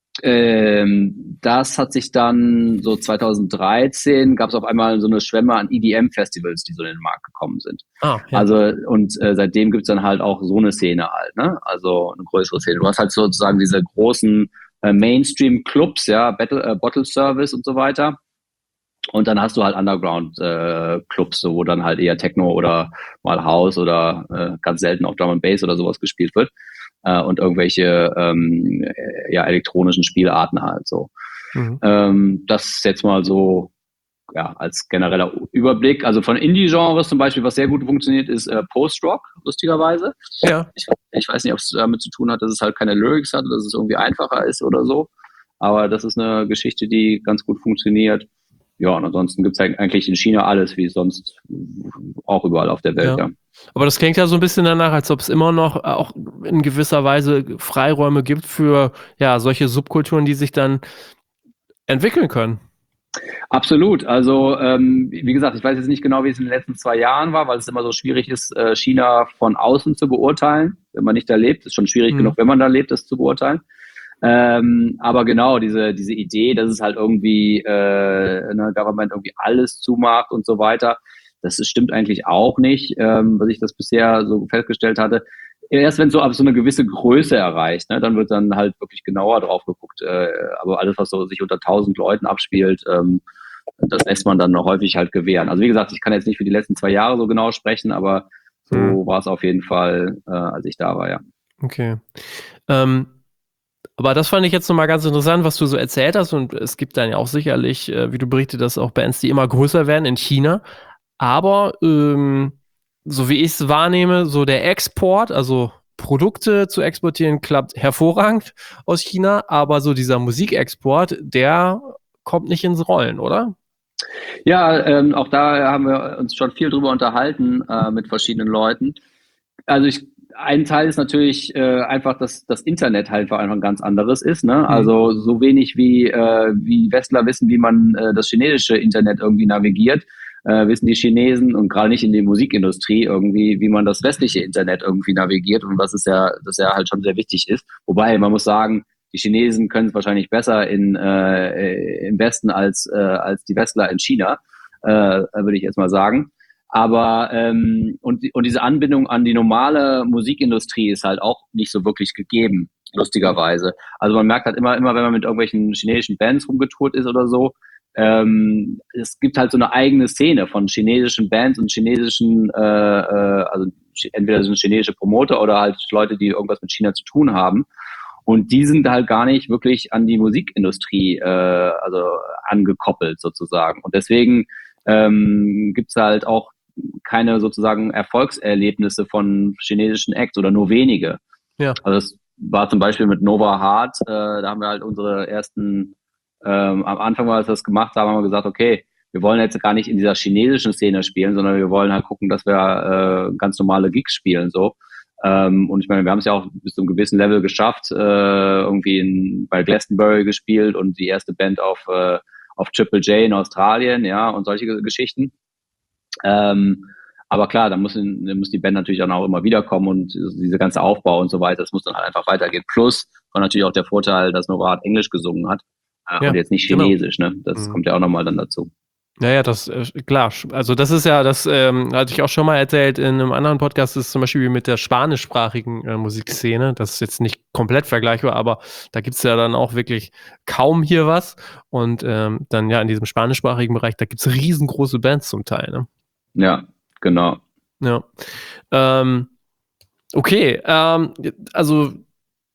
ähm, das hat sich dann so zweitausenddreizehn gab es auf einmal so eine Schwemme an E D M-Festivals, die so in den Markt gekommen sind. Ah, ja. Also und äh, seitdem gibt's dann halt auch so eine Szene halt, ne? Also eine größere Szene. Du hast halt sozusagen diese großen äh, Mainstream-Clubs, ja, Battle, äh, Bottle Service und so weiter. Und dann hast du halt Underground-Clubs, äh, so, wo dann halt eher Techno oder mal House oder äh, ganz selten auch Drum and Bass oder sowas gespielt wird. Äh, und irgendwelche ähm, ja, elektronischen Spielarten halt so. Mhm. Ähm, das ist jetzt mal so ja, als genereller Überblick. Also von Indie-Genres zum Beispiel, was sehr gut funktioniert, ist äh, Post-Rock, lustigerweise. Ja. Ich, ich weiß nicht, ob es damit zu tun hat, dass es halt keine Lyrics hat, dass es irgendwie einfacher ist oder so. Aber das ist eine Geschichte, die ganz gut funktioniert. Ja, und ansonsten gibt es eigentlich in China alles, wie sonst auch überall auf der Welt, ja. ja. Aber das klingt ja so ein bisschen danach, als ob es immer noch auch in gewisser Weise Freiräume gibt für ja solche Subkulturen, die sich dann entwickeln können. Absolut. Also ähm, wie gesagt, ich weiß jetzt nicht genau, wie es in den letzten zwei Jahren war, weil es immer so schwierig ist, äh, China von außen zu beurteilen. Wenn man nicht da lebt, ist schon schwierig mhm. genug, wenn man da lebt, das zu beurteilen. Ähm, aber genau, diese, diese Idee, dass es halt irgendwie äh, ne, Government irgendwie alles zumacht und so weiter, das ist, stimmt eigentlich auch nicht, ähm, was ich das bisher so festgestellt hatte. Erst wenn es so ab so eine gewisse Größe erreicht, ne, dann wird dann halt wirklich genauer drauf geguckt. Äh, aber alles, was so sich unter tausend Leuten abspielt, ähm, das lässt man dann noch häufig halt gewähren. Also wie gesagt, ich kann jetzt nicht für die letzten zwei Jahre so genau sprechen, aber so mhm. war es auf jeden Fall, äh, als ich da war, ja. Okay. Ähm Aber das fand ich jetzt nochmal ganz interessant, was du so erzählt hast. Und es gibt dann ja auch sicherlich, äh, wie du berichtet hast, auch Bands, die immer größer werden in China. Aber ähm, so wie ich es wahrnehme, so der Export, also Produkte zu exportieren, klappt hervorragend aus China. Aber so dieser Musikexport, der kommt nicht ins Rollen, oder? Ja, ähm, auch da haben wir uns schon viel drüber unterhalten äh, mit verschiedenen Leuten. Also ich Ein Teil ist natürlich äh, einfach, dass das Internet halt einfach ein ganz anderes ist. Ne? Also so wenig wie, äh, wie Westler wissen, wie man äh, das chinesische Internet irgendwie navigiert, äh, wissen die Chinesen und gerade nicht in der Musikindustrie irgendwie, wie man das westliche Internet irgendwie navigiert und was ist ja, das ja halt schon sehr wichtig ist. Wobei man muss sagen, die Chinesen können es wahrscheinlich besser in, äh, im Westen als, äh, als die Westler in China, äh, würde ich jetzt mal sagen. Aber ähm, und, und diese Anbindung an die normale Musikindustrie ist halt auch nicht so wirklich gegeben, lustigerweise. Also man merkt halt immer, immer wenn man mit irgendwelchen chinesischen Bands rumgetourt ist oder so, ähm, es gibt halt so eine eigene Szene von chinesischen Bands und chinesischen, äh, äh, also entweder sind chinesische Promoter oder halt Leute, die irgendwas mit China zu tun haben. Und die sind halt gar nicht wirklich an die Musikindustrie äh, also angekoppelt sozusagen. Und deswegen ähm, gibt's halt auch keine sozusagen Erfolgserlebnisse von chinesischen Acts oder nur wenige. Ja. Also das war zum Beispiel mit Nova Hard, äh, da haben wir halt unsere ersten, ähm, am Anfang, als wir das gemacht haben, haben wir gesagt, okay, wir wollen jetzt gar nicht in dieser chinesischen Szene spielen, sondern wir wollen halt gucken, dass wir äh, ganz normale Gigs spielen, so. Ähm, und ich meine, wir haben es ja auch bis zu einem gewissen Level geschafft, äh, irgendwie in, bei Glastonbury gespielt und die erste Band auf, äh, auf Triple J in Australien, ja, und solche Geschichten. Ähm, aber klar, da muss, muss die Band natürlich dann auch immer wiederkommen und diese ganze Aufbau und so weiter, das muss dann halt einfach weitergehen. Plus war natürlich auch der Vorteil, dass Nova Hard Englisch gesungen hat äh, ja, und jetzt nicht Chinesisch, genau. Ne? Das mhm. kommt ja auch nochmal dann dazu. Naja, das, äh, klar, also das ist ja, das ähm, hatte ich auch schon mal erzählt in einem anderen Podcast, das ist zum Beispiel mit der spanischsprachigen äh, Musikszene, das ist jetzt nicht komplett vergleichbar, aber da gibt es ja dann auch wirklich kaum hier was und ähm, dann ja in diesem spanischsprachigen Bereich, da gibt es riesengroße Bands zum Teil, ne? Ja, genau. Ja. Ähm, okay, ähm, also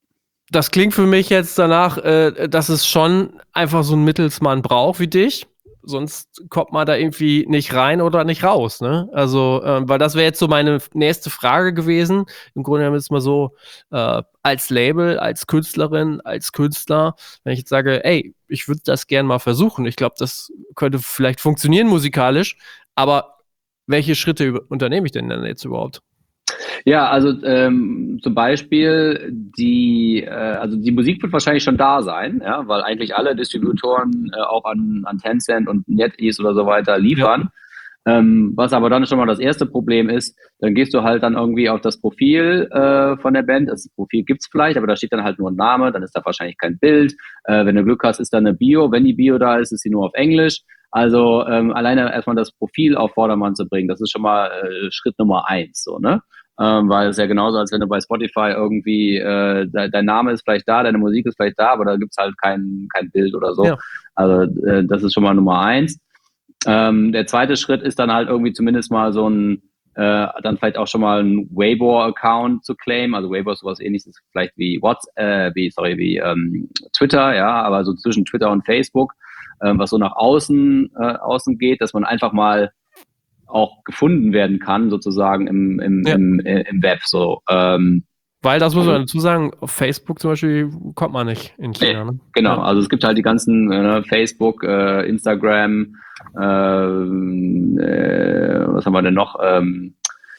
das klingt für mich jetzt danach, äh, dass es schon einfach so einen Mittelsmann braucht wie dich. sonst kommt man da irgendwie nicht rein oder nicht raus, ne? Also, ähm, weil das wäre jetzt so meine nächste Frage gewesen. Im Grunde genommen ist mal so, äh, als Label, als Künstlerin, als Künstler, wenn ich jetzt sage, ey, ich würde das gerne mal versuchen. Ich glaube, das könnte vielleicht funktionieren musikalisch, aber welche Schritte über- unternehme ich denn dann jetzt überhaupt? Ja, also ähm, zum Beispiel die, äh, also die Musik wird wahrscheinlich schon da sein, ja, weil eigentlich alle Distributoren äh, auch an, an Tencent und NetEase oder so weiter liefern. Ähm, was aber dann schon mal das erste Problem ist, dann gehst du halt dann irgendwie auf das Profil äh, von der Band. Das Profil gibt's vielleicht, aber da steht dann halt nur ein Name, dann ist da wahrscheinlich kein Bild. Äh, wenn du Glück hast, ist da eine Bio. Wenn die Bio da ist, ist sie nur auf Englisch. Also ähm, alleine erstmal das Profil auf Vordermann zu bringen, das ist schon mal äh, Schritt Nummer eins, so, ne? Ähm, weil es ja genauso, als wenn du bei Spotify irgendwie, äh, de dein Name ist vielleicht da, deine Musik ist vielleicht da, aber da gibt's halt kein, kein Bild oder so. Ja. Also äh, das ist schon mal Nummer eins. Ähm, der zweite Schritt ist dann halt irgendwie zumindest mal so ein, äh, dann vielleicht auch schon mal ein Weibo-Account zu claimen. Also Weibo ist sowas ähnliches vielleicht wie WhatsApp, äh, wie, sorry, wie ähm, Twitter, ja, aber so zwischen Twitter und Facebook, ähm, was so nach außen, äh, außen geht, dass man einfach mal auch gefunden werden kann, sozusagen im, im, Ja. im, äh, im Web. So. Ähm, Weil, das muss also, man dazu sagen, auf Facebook zum Beispiel kommt man nicht in China. Ne? genau, Ja. also es gibt halt die ganzen äh, Facebook, äh, Instagram, äh, äh, was haben wir denn noch? Ähm,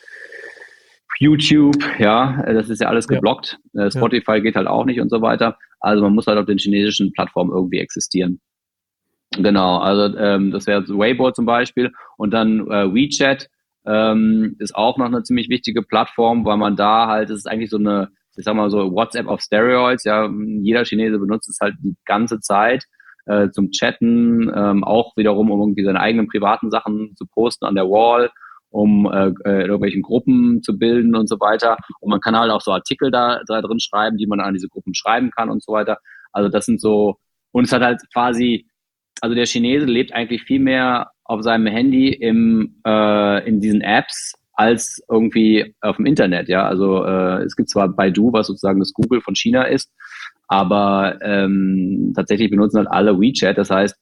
YouTube, ja, das ist ja alles Ja. geblockt. Äh, Spotify ja. geht halt auch nicht und so weiter. Also man muss halt auf den chinesischen Plattformen irgendwie existieren. Genau, also ähm, das wäre Weibo zum Beispiel. Und dann äh, WeChat ähm, ist auch noch eine ziemlich wichtige Plattform, weil man da halt, es ist eigentlich so eine, ich sag mal so WhatsApp auf Steroids, ja, jeder Chinese benutzt es halt die ganze Zeit äh, zum Chatten, ähm, auch wiederum, um irgendwie seine eigenen privaten Sachen zu posten an der Wall, um äh, äh, irgendwelchen Gruppen zu bilden und so weiter. Und man kann halt auch so Artikel da, da drin schreiben, die man an diese Gruppen schreiben kann und so weiter. Also das sind so, und es hat halt quasi, also der Chinese lebt eigentlich viel mehr auf seinem Handy im, äh, in diesen Apps als irgendwie auf dem Internet, ja. Also äh, es gibt zwar Baidu, was sozusagen das Google von China ist, aber ähm, tatsächlich benutzen halt alle WeChat. Das heißt,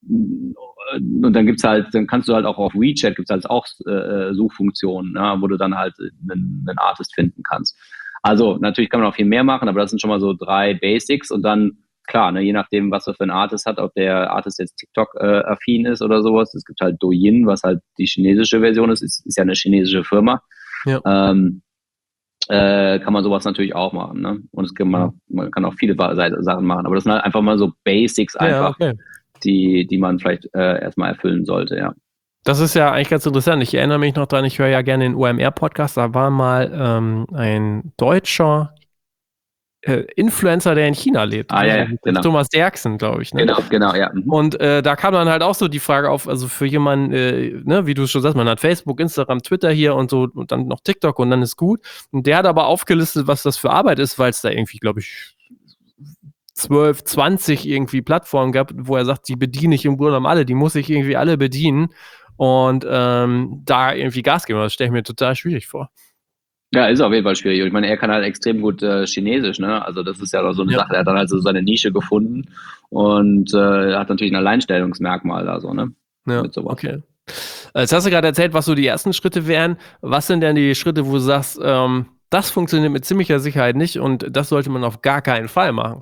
und dann gibt's halt, dann kannst du halt auch auf WeChat gibt's halt auch äh, Suchfunktionen, ne, wo du dann halt einen, einen Artist finden kannst. Also natürlich kann man auch viel mehr machen, aber das sind schon mal so drei Basics und dann klar, ne, je nachdem, was er für ein Artist hat, ob der Artist jetzt TikTok-affin äh, ist oder sowas. Es gibt halt Douyin, was halt die chinesische Version ist, ist, ist ja eine chinesische Firma. Ja. Ähm, äh, kann man sowas natürlich auch machen. Ne? Und es kann man, man kann auch viele Sachen machen, aber das sind halt einfach mal so Basics einfach, Ja, okay. die, die man vielleicht äh, erstmal erfüllen sollte, ja. Das ist ja eigentlich ganz interessant. Ich erinnere mich noch dran, ich höre ja gerne den O M R-Podcast. Da war mal ähm, ein deutscher äh, Influencer, der in China lebt. Ah, ja, ja, genau. Thomas Derksen, glaube ich. Ne? Genau, genau, ja. Mhm. Und äh, da kam dann halt auch so die Frage auf, also für jemanden, äh, ne, wie du schon sagst, man hat Facebook, Instagram, Twitter hier und so und dann noch TikTok und dann ist gut. Und der hat aber aufgelistet, was das für Arbeit ist, weil es da irgendwie, glaube ich, zwölf, zwanzig irgendwie Plattformen gab, wo er sagt, die bediene ich im Grunde genommen alle, die muss ich irgendwie alle bedienen und ähm, da irgendwie Gas geben. Das stelle ich mir total schwierig vor. Ja, ist auf jeden Fall schwierig. Ich meine, er kann halt extrem gut äh, Chinesisch, ne? Also das ist ja so eine Ja. Sache. Er hat dann halt so seine Nische gefunden und äh, hat natürlich ein Alleinstellungsmerkmal da so, ne? Ja, Mit sowas. okay. Jetzt hast du gerade erzählt, was so die ersten Schritte wären. Was sind denn die Schritte, wo du sagst, ähm, das funktioniert mit ziemlicher Sicherheit nicht und das sollte man auf gar keinen Fall machen?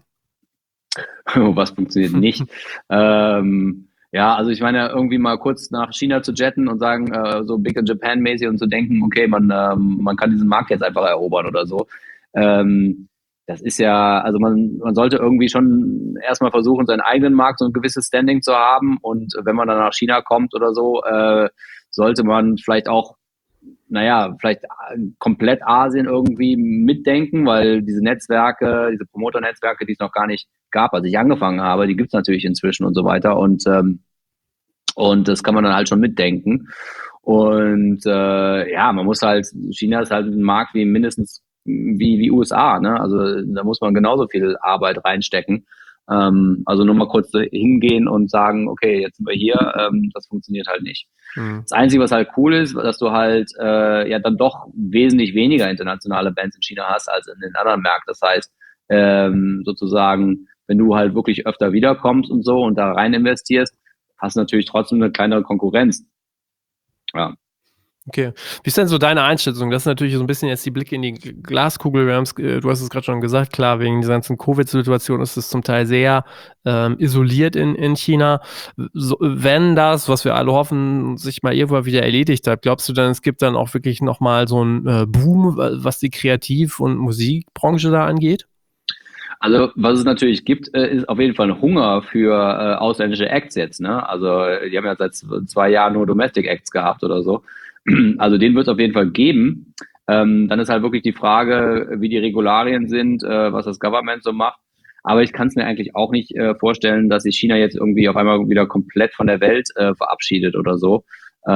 Was funktioniert nicht? ähm, ja, also ich meine, irgendwie mal kurz nach China zu jetten und sagen, äh, so Big in Japan mäßig und zu denken, okay, man, ähm, man kann diesen Markt jetzt einfach erobern oder so. Ähm, das ist ja, also man, man sollte irgendwie schon erstmal versuchen, seinen eigenen Markt, so ein gewisses Standing zu haben. Und wenn man dann nach China kommt oder so, äh, sollte man vielleicht auch, naja, vielleicht komplett Asien irgendwie mitdenken, weil diese Netzwerke, diese Promoter-Netzwerke, die es noch gar nicht gab, als ich angefangen habe, die gibt's natürlich inzwischen und so weiter. Und, ähm, und das kann man dann halt schon mitdenken. Und äh, ja, man muss halt, China ist halt ein Markt wie mindestens wie, wie U S A, ne? Also da muss man genauso viel Arbeit reinstecken. Ähm, also nur mal kurz hingehen und sagen, okay, jetzt sind wir hier, ähm, das funktioniert halt nicht. Mhm. Das Einzige, was halt cool ist, dass du halt äh, ja dann doch wesentlich weniger internationale Bands in China hast als in den anderen Märkten. Das heißt, ähm, sozusagen, wenn du halt wirklich öfter wiederkommst und so und da rein investierst, hast du natürlich trotzdem eine kleinere Konkurrenz. Ja. Okay. Wie ist denn so deine Einschätzung? Das ist natürlich so ein bisschen jetzt die Blicke in die Glaskugel. Wir haben's, äh, du hast es gerade schon gesagt, klar, wegen dieser ganzen Covid-Situation ist es zum Teil sehr ähm, isoliert in, in China. So, wenn das, was wir alle hoffen, sich mal irgendwann wieder erledigt hat, glaubst du dann, es gibt dann auch wirklich nochmal so einen äh, Boom, was die Kreativ- und Musikbranche da angeht? Also was es natürlich gibt, äh, ist auf jeden Fall ein Hunger für äh, ausländische Acts jetzt. Ne? Also die haben ja seit zwei Jahren nur Domestic Acts gehabt oder so. Also den wird es auf jeden Fall geben. Ähm, dann ist halt wirklich die Frage, wie die Regularien sind, äh, was das Government so macht. Aber ich kann es mir eigentlich auch nicht äh, vorstellen, dass sich China jetzt irgendwie auf einmal wieder komplett von der Welt äh, verabschiedet oder so.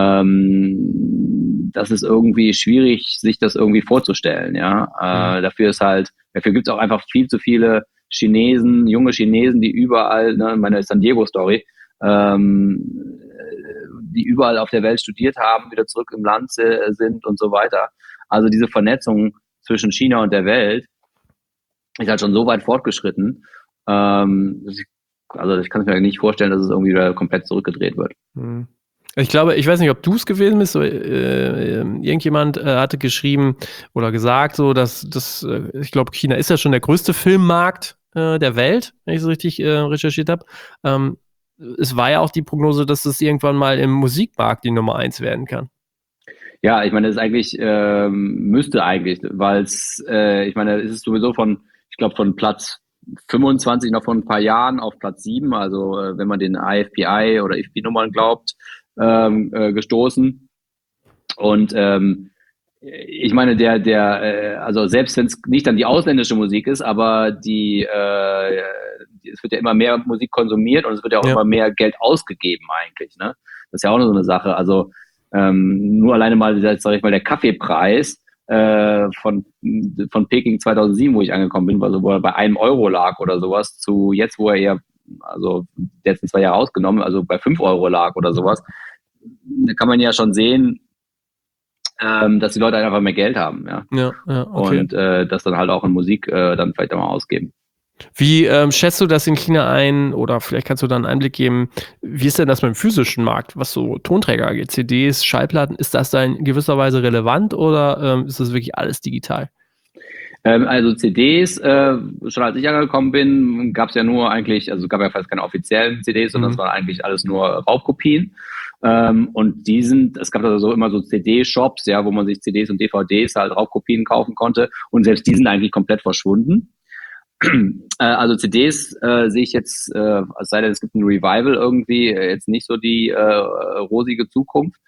Ähm, das ist irgendwie schwierig, sich das irgendwie vorzustellen. Ja, äh, dafür ist halt, dafür gibt es auch einfach viel zu viele Chinesen, junge Chinesen, die überall, ne, meine San Diego Story, ähm, die überall auf der Welt studiert haben, wieder zurück im Land äh, sind und so weiter. Also diese Vernetzung zwischen China und der Welt ist halt schon so weit fortgeschritten. Ähm, ich, also ich kann es mir nicht vorstellen, dass es irgendwie wieder komplett zurückgedreht wird. Hm. Ich glaube, ich weiß nicht, ob du es gewesen bist, oder, äh, irgendjemand äh, hatte geschrieben oder gesagt, so dass das, äh, ich glaube, China ist ja schon der größte Filmmarkt äh, der Welt, wenn ich es richtig äh, recherchiert habe. Ähm, es war ja auch die Prognose, dass es irgendwann mal im Musikmarkt die Nummer eins werden kann. Ja, ich meine, das ist eigentlich, ähm, müsste eigentlich, weil es, äh, ich meine, es ist sowieso von, ich glaube, von Platz fünfundzwanzig noch vor ein paar Jahren auf Platz sieben, also äh, wenn man den I F P I oder I F P-Nummern glaubt, ähm, äh, gestoßen. Und ähm, ich meine, der, der, äh, also selbst wenn es nicht dann die ausländische Musik ist, aber die, äh, es wird ja immer mehr Musik konsumiert und es wird ja auch Ja. immer mehr Geld ausgegeben eigentlich, ne? Das ist ja auch noch so eine Sache. Also ähm, nur alleine mal, sag ich mal, der Kaffeepreis äh, von, von Peking zweitausendsieben, wo ich angekommen bin, also wo er bei einem Euro lag oder sowas, zu jetzt, wo er eher, also die letzten zwei Jahre ausgenommen, also bei fünf Euro lag oder sowas. Da kann man ja schon sehen, ähm, dass die Leute einfach mehr Geld haben, ja. Ja, ja, okay. Und äh, das dann halt auch in Musik äh, dann vielleicht auch mal ausgeben. Wie ähm, schätzt du das in China ein, oder vielleicht kannst du da einen Einblick geben, wie ist denn das mit dem physischen Markt, was so Tonträger angeht, C Ds, Schallplatten, ist das da in gewisser Weise relevant oder ähm, ist das wirklich alles digital? Ähm, also C Ds, äh, schon als ich angekommen bin, gab es ja nur eigentlich, also gab ja fast keine offiziellen C Ds, sondern Mhm. das waren eigentlich alles nur Raubkopien. Ähm, und die sind, es gab also immer so C D-Shops, ja, wo man sich C Ds und D V Ds halt Raubkopien kaufen konnte und selbst die sind eigentlich komplett verschwunden. äh, also C Ds äh, sehe ich jetzt, äh, es sei denn, es gibt ein Revival irgendwie, äh, jetzt nicht so die äh, rosige Zukunft.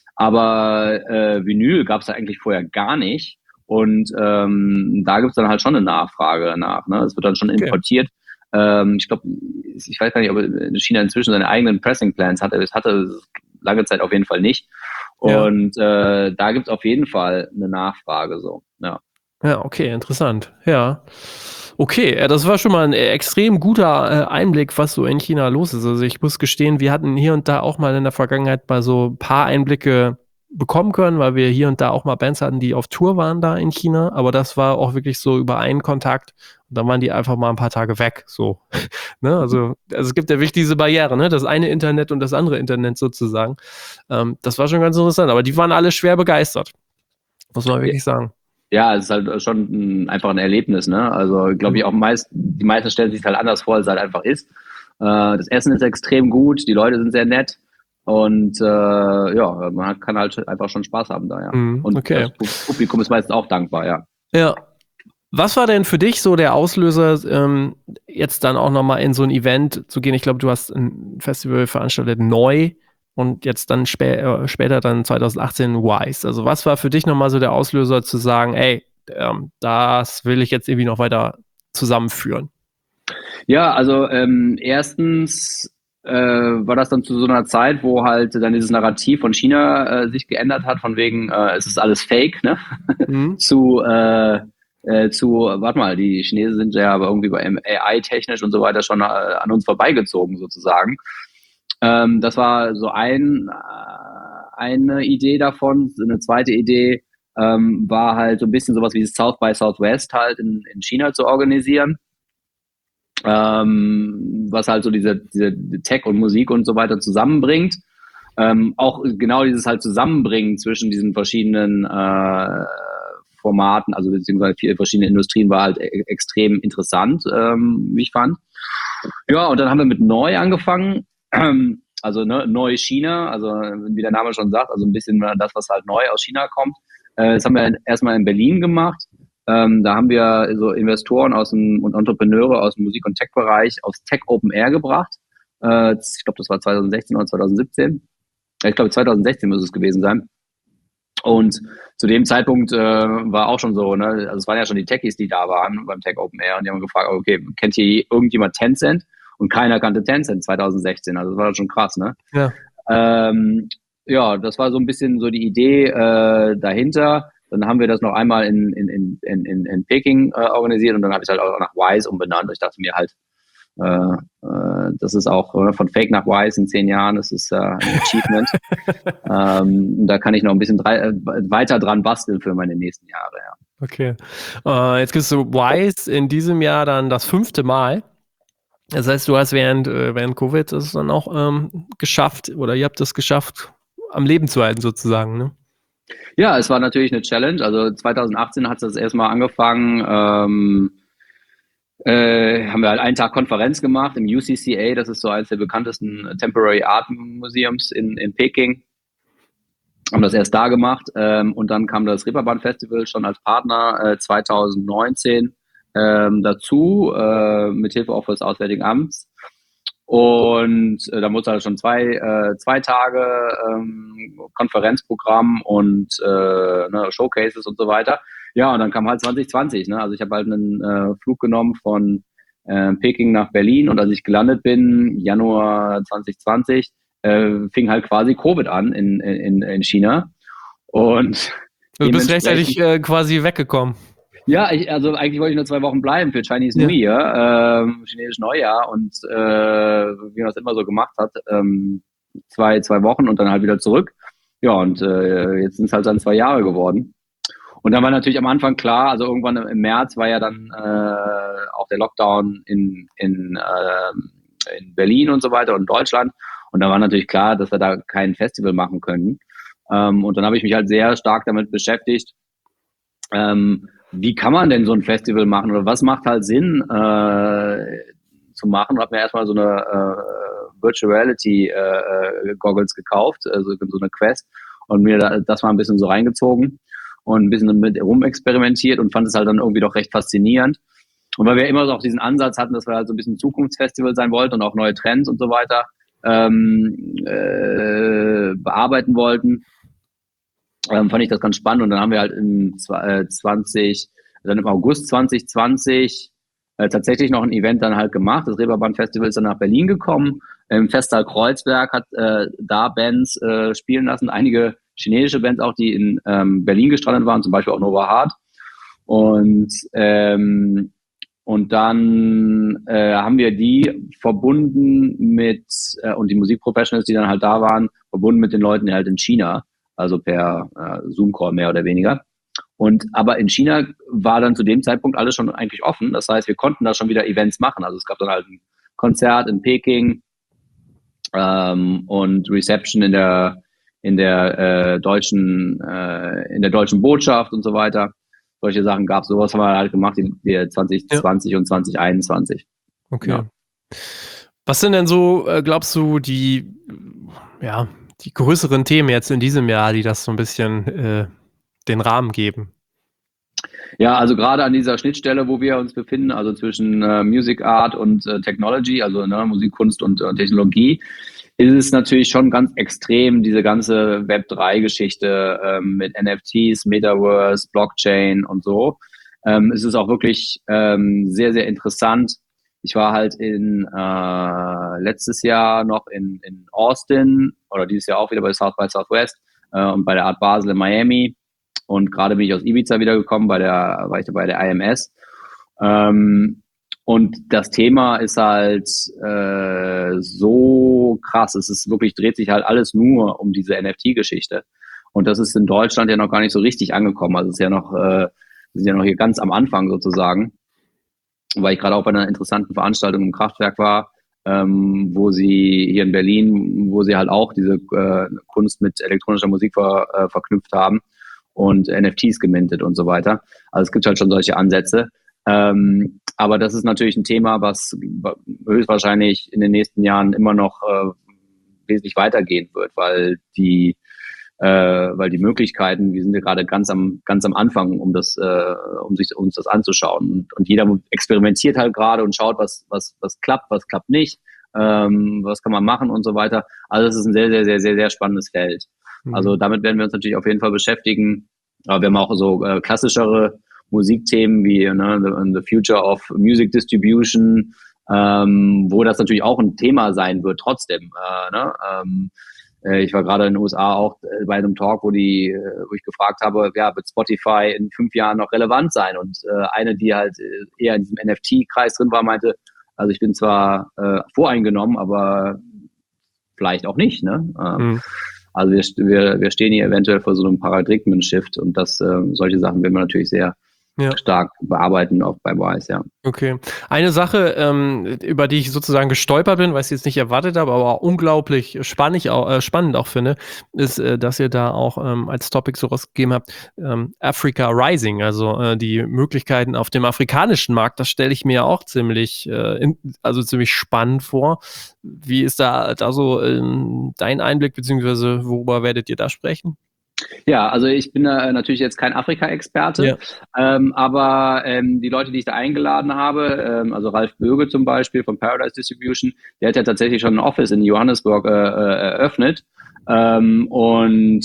Aber äh, Vinyl gab es ja eigentlich vorher gar nicht. Und ähm, da gibt es dann halt schon eine Nachfrage nach. Ne? Es wird dann schon Okay. importiert. Ähm, ich glaube, ich weiß gar nicht, ob China inzwischen seine eigenen Pressing Plans hatte. Es hatte es lange Zeit auf jeden Fall nicht. Und äh, da gibt es auf jeden Fall eine Nachfrage so. Ja. Ja, okay, interessant. Ja. Okay, äh, das war schon mal ein äh, extrem guter äh, Einblick, was so in China los ist. Also ich muss gestehen, wir hatten hier und da auch mal in der Vergangenheit mal so ein paar Einblicke bekommen können, weil wir hier und da auch mal Bands hatten, die auf Tour waren da in China. Aber das war auch wirklich so über einen Kontakt. Und dann waren die einfach mal ein paar Tage weg. So. Ne? Also, also es gibt ja wirklich diese Barriere, ne? Das eine Internet und das andere Internet sozusagen. Ähm, das war schon ganz interessant. Aber die waren alle schwer begeistert. Muss man wirklich sagen. Ja, es ist halt schon ein, einfach ein Erlebnis, ne? Also glaube ich auch meist, die meisten stellen sich halt anders vor, als es halt einfach ist. Äh, das Essen ist extrem gut, die Leute sind sehr nett und äh, ja, man kann halt einfach schon Spaß haben da, ja. Mhm, Und okay. das Publikum ist meistens auch dankbar, ja. Ja. Was war denn für dich so der Auslöser, ähm, jetzt dann auch nochmal in so ein Event zu gehen? Ich glaube, du hast ein Festival veranstaltet, neu, und jetzt dann spä äh, später dann zwanzig achtzehn Wise. Also was war für dich nochmal so der Auslöser zu sagen, ey, ähm, das will ich jetzt irgendwie noch weiter zusammenführen? Ja, also ähm, erstens äh, war das dann zu so einer Zeit, wo halt dann dieses Narrativ von China äh, sich geändert hat, von wegen, äh, es ist alles Fake, ne? Mhm. zu äh, äh, zu, warte mal, die Chinesen sind ja aber irgendwie bei A I-technisch und so weiter schon äh, an uns vorbeigezogen sozusagen. Ähm, das war so ein, äh, eine Idee davon. Eine zweite Idee ähm, war halt so ein bisschen sowas wie das South by Southwest halt in, in China zu organisieren. ähm, was halt so diese, diese Tech und Musik und so weiter zusammenbringt. Ähm, auch genau dieses halt Zusammenbringen zwischen diesen verschiedenen äh, Formaten, also beziehungsweise viele verschiedene Industrien war halt e- extrem interessant, ähm, wie ich fand. Ja, und dann haben wir mit Neu angefangen, also ne, Neu China, also wie der Name schon sagt, also ein bisschen das, was halt neu aus China kommt. Äh, das haben wir erstmal in Berlin gemacht. Ähm, da haben wir so Investoren aus dem, und Entrepreneure aus dem Musik- und Tech-Bereich aufs Tech Open Air gebracht. Äh, ich glaube, das war zwanzig sechzehn oder zwanzig siebzehn. Ich glaube, zwanzig sechzehn muss es gewesen sein. Und zu dem Zeitpunkt äh, war auch schon so, ne, also es waren ja schon die Techies, die da waren beim Tech Open Air und die haben gefragt, okay, kennt hier irgendjemand Tencent? Und keiner kannte Tencent zwanzig sechzehn, also das war schon krass, ne? Ja. Ähm, ja, das war so ein bisschen so die Idee äh, dahinter. Dann haben wir das noch einmal in, in, in, in, in Peking äh, organisiert und dann habe ich es halt auch nach Wise umbenannt. Ich dachte mir halt, äh, äh, das ist auch äh, von Fake nach Wise in zehn Jahren, das ist äh, ein Achievement. ähm, da kann ich noch ein bisschen drei, äh, weiter dran basteln für meine nächsten Jahre, ja. Okay. Äh, jetzt gibst du Wise in diesem Jahr dann das fünfte Mal. Das heißt, du hast während, äh, während Covid es dann auch ähm, geschafft, oder ihr habt es geschafft, am Leben zu halten sozusagen, ne? Ja, es war natürlich eine Challenge. Also zwanzig achtzehn hat es das erstmal angefangen. Ähm, äh, haben wir halt einen Tag Konferenz gemacht im U C C A. Das ist so eines der bekanntesten Temporary Art Museums in, in Peking. Haben das erst da gemacht. Ähm, und dann kam das Reeperbahn Festival schon als Partner äh, zwanzig neunzehn ähm, dazu, äh, mit Hilfe auch des Auswärtigen Amts. Und äh, da musste halt schon zwei, äh, zwei Tage ähm, Konferenzprogramm und äh, ne, Showcases und so weiter. Ja, und dann kam halt zwanzig zwanzig. Ne? Also ich habe halt einen äh, Flug genommen von äh, Peking nach Berlin und als ich gelandet bin, Januar zwanzig zwanzig, äh, fing halt quasi Covid an in, in, in China. Und du bist rechtzeitig äh, quasi weggekommen. Ja, ich, also eigentlich wollte ich nur zwei Wochen bleiben für Chinese Ja. New Year, ähm, chinesisches Neujahr und äh, wie man das immer so gemacht hat, ähm, zwei, zwei Wochen und dann halt wieder zurück. Ja, und äh, jetzt sind es halt dann zwei Jahre geworden. Und dann war natürlich am Anfang klar, also irgendwann im März war ja dann äh, auch der Lockdown in, in, äh, in Berlin und so weiter und Deutschland. Und da war natürlich klar, dass wir da kein Festival machen können. Ähm, und dann habe ich mich halt sehr stark damit beschäftigt, ähm, wie kann man denn so ein Festival machen oder was macht halt Sinn äh, zu machen? Und habe mir erstmal so eine äh, Virtual Reality äh, Goggles gekauft, also so eine Quest und mir da, das mal ein bisschen so reingezogen und ein bisschen mit rumexperimentiert und fand es halt dann irgendwie doch recht faszinierend. Und weil wir immer so auch diesen Ansatz hatten, dass wir halt so ein bisschen Zukunftsfestival sein wollten und auch neue Trends und so weiter ähm, äh, bearbeiten wollten, Ähm, fand ich das ganz spannend und dann haben wir halt im zwanzig, dann im August zwanzig zwanzig äh, tatsächlich noch ein Event dann halt gemacht. Das Reeperbahn Festival ist dann nach Berlin gekommen. Im Festsaal Kreuzberg hat äh, da Bands äh, spielen lassen, einige chinesische Bands auch, die in ähm, Berlin gestrandet waren, zum Beispiel auch Nova Hard. Und ähm, und dann äh, haben wir die verbunden mit äh, und die Musikprofessionals, die dann halt da waren, verbunden mit den Leuten halt in China. Also per äh, Zoom-Call mehr oder weniger. Und aber in China war dann zu dem Zeitpunkt alles schon eigentlich offen. Das heißt, wir konnten da schon wieder Events machen. Also es gab dann halt ein Konzert in Peking ähm, und Reception in der in der äh, deutschen äh, in der deutschen Botschaft und so weiter. Solche Sachen gab es. Sowas haben wir halt gemacht in zwanzig zwanzig ja. Und zwanzig einundzwanzig. Okay. Ja. Was sind denn so, äh, glaubst du, die ja die größeren Themen jetzt in diesem Jahr, die das so ein bisschen äh, den Rahmen geben? Ja, also gerade an dieser Schnittstelle, wo wir uns befinden, also zwischen äh, Music Art und äh, Technology, also ne, Musik, Kunst und äh, Technologie, ist es natürlich schon ganz extrem, diese ganze Web drei Geschichte ähm, mit N F Ts, Metaverse, Blockchain und so. Ähm, es ist auch wirklich ähm, sehr, sehr interessant. Ich war halt in äh, letztes Jahr noch in, in Austin oder dieses Jahr auch wieder bei South by Southwest äh, und bei der Art Basel in Miami. Und gerade bin ich aus Ibiza wiedergekommen, bei der, war ich bei der I M S. Ähm, und das Thema ist halt äh, so krass. Es ist wirklich, dreht sich halt alles nur um diese N F T-Geschichte. Und das ist in Deutschland ja noch gar nicht so richtig angekommen. Also es ist ja noch, äh, wir sind ja noch hier ganz am Anfang sozusagen. weil ich gerade auch bei einer interessanten Veranstaltung im Kraftwerk war, ähm, wo sie hier in Berlin, wo sie halt auch diese äh, Kunst mit elektronischer Musik ver, äh, verknüpft haben und N F Ts gemintet und so weiter. Also es gibt halt schon solche Ansätze. Ähm, aber das ist natürlich ein Thema, was höchstwahrscheinlich in den nächsten Jahren immer noch äh, wesentlich weitergehen wird, weil die äh, weil die Möglichkeiten, wir sind ja gerade ganz am ganz am Anfang, um das äh, um sich uns das anzuschauen, und, und jeder experimentiert halt gerade und schaut, was was was klappt, was klappt nicht, ähm, was kann man machen und so weiter. Also es ist ein sehr sehr sehr sehr sehr spannendes Feld. Mhm. Also damit werden wir uns natürlich auf jeden Fall beschäftigen. Aber wir haben auch so äh, klassischere Musikthemen wie ne, the, the Future of Music Distribution, ähm, wo das natürlich auch ein Thema sein wird trotzdem. Äh, ne? ähm, Ich war gerade in den U S A auch bei einem Talk, wo die, wo ich gefragt habe, ja, wird Spotify in fünf Jahren noch relevant sein? Und äh, eine, die halt eher in diesem N F T-Kreis drin war, meinte, also ich bin zwar äh, voreingenommen, aber vielleicht auch nicht. Ne? Ähm, mhm. Also wir, wir, wir stehen hier eventuell vor so einem Paradigmen-Shift, und das äh, solche Sachen werden wir natürlich sehr ja. stark bearbeiten, auch bei Wise, ja. Okay. Eine Sache, ähm, über die ich sozusagen gestolpert bin, weil ich es jetzt nicht erwartet habe, aber auch unglaublich spannend auch, äh, spannend auch finde, ist, äh, dass ihr da auch ähm, als Topic so rausgegeben habt, ähm, Africa Rising, also äh, die Möglichkeiten auf dem afrikanischen Markt. Das stelle ich mir auch ziemlich, äh, in, also ziemlich spannend vor. Wie ist da, da so ähm, dein Einblick, beziehungsweise worüber werdet ihr da sprechen? Ja, also ich bin äh, natürlich jetzt kein Afrika-Experte, ja. ähm, aber ähm, die Leute, die ich da eingeladen habe, ähm, also Ralf Böge zum Beispiel von Paradise Distribution, der hat ja tatsächlich schon ein Office in Johannesburg äh, äh, eröffnet, ähm, und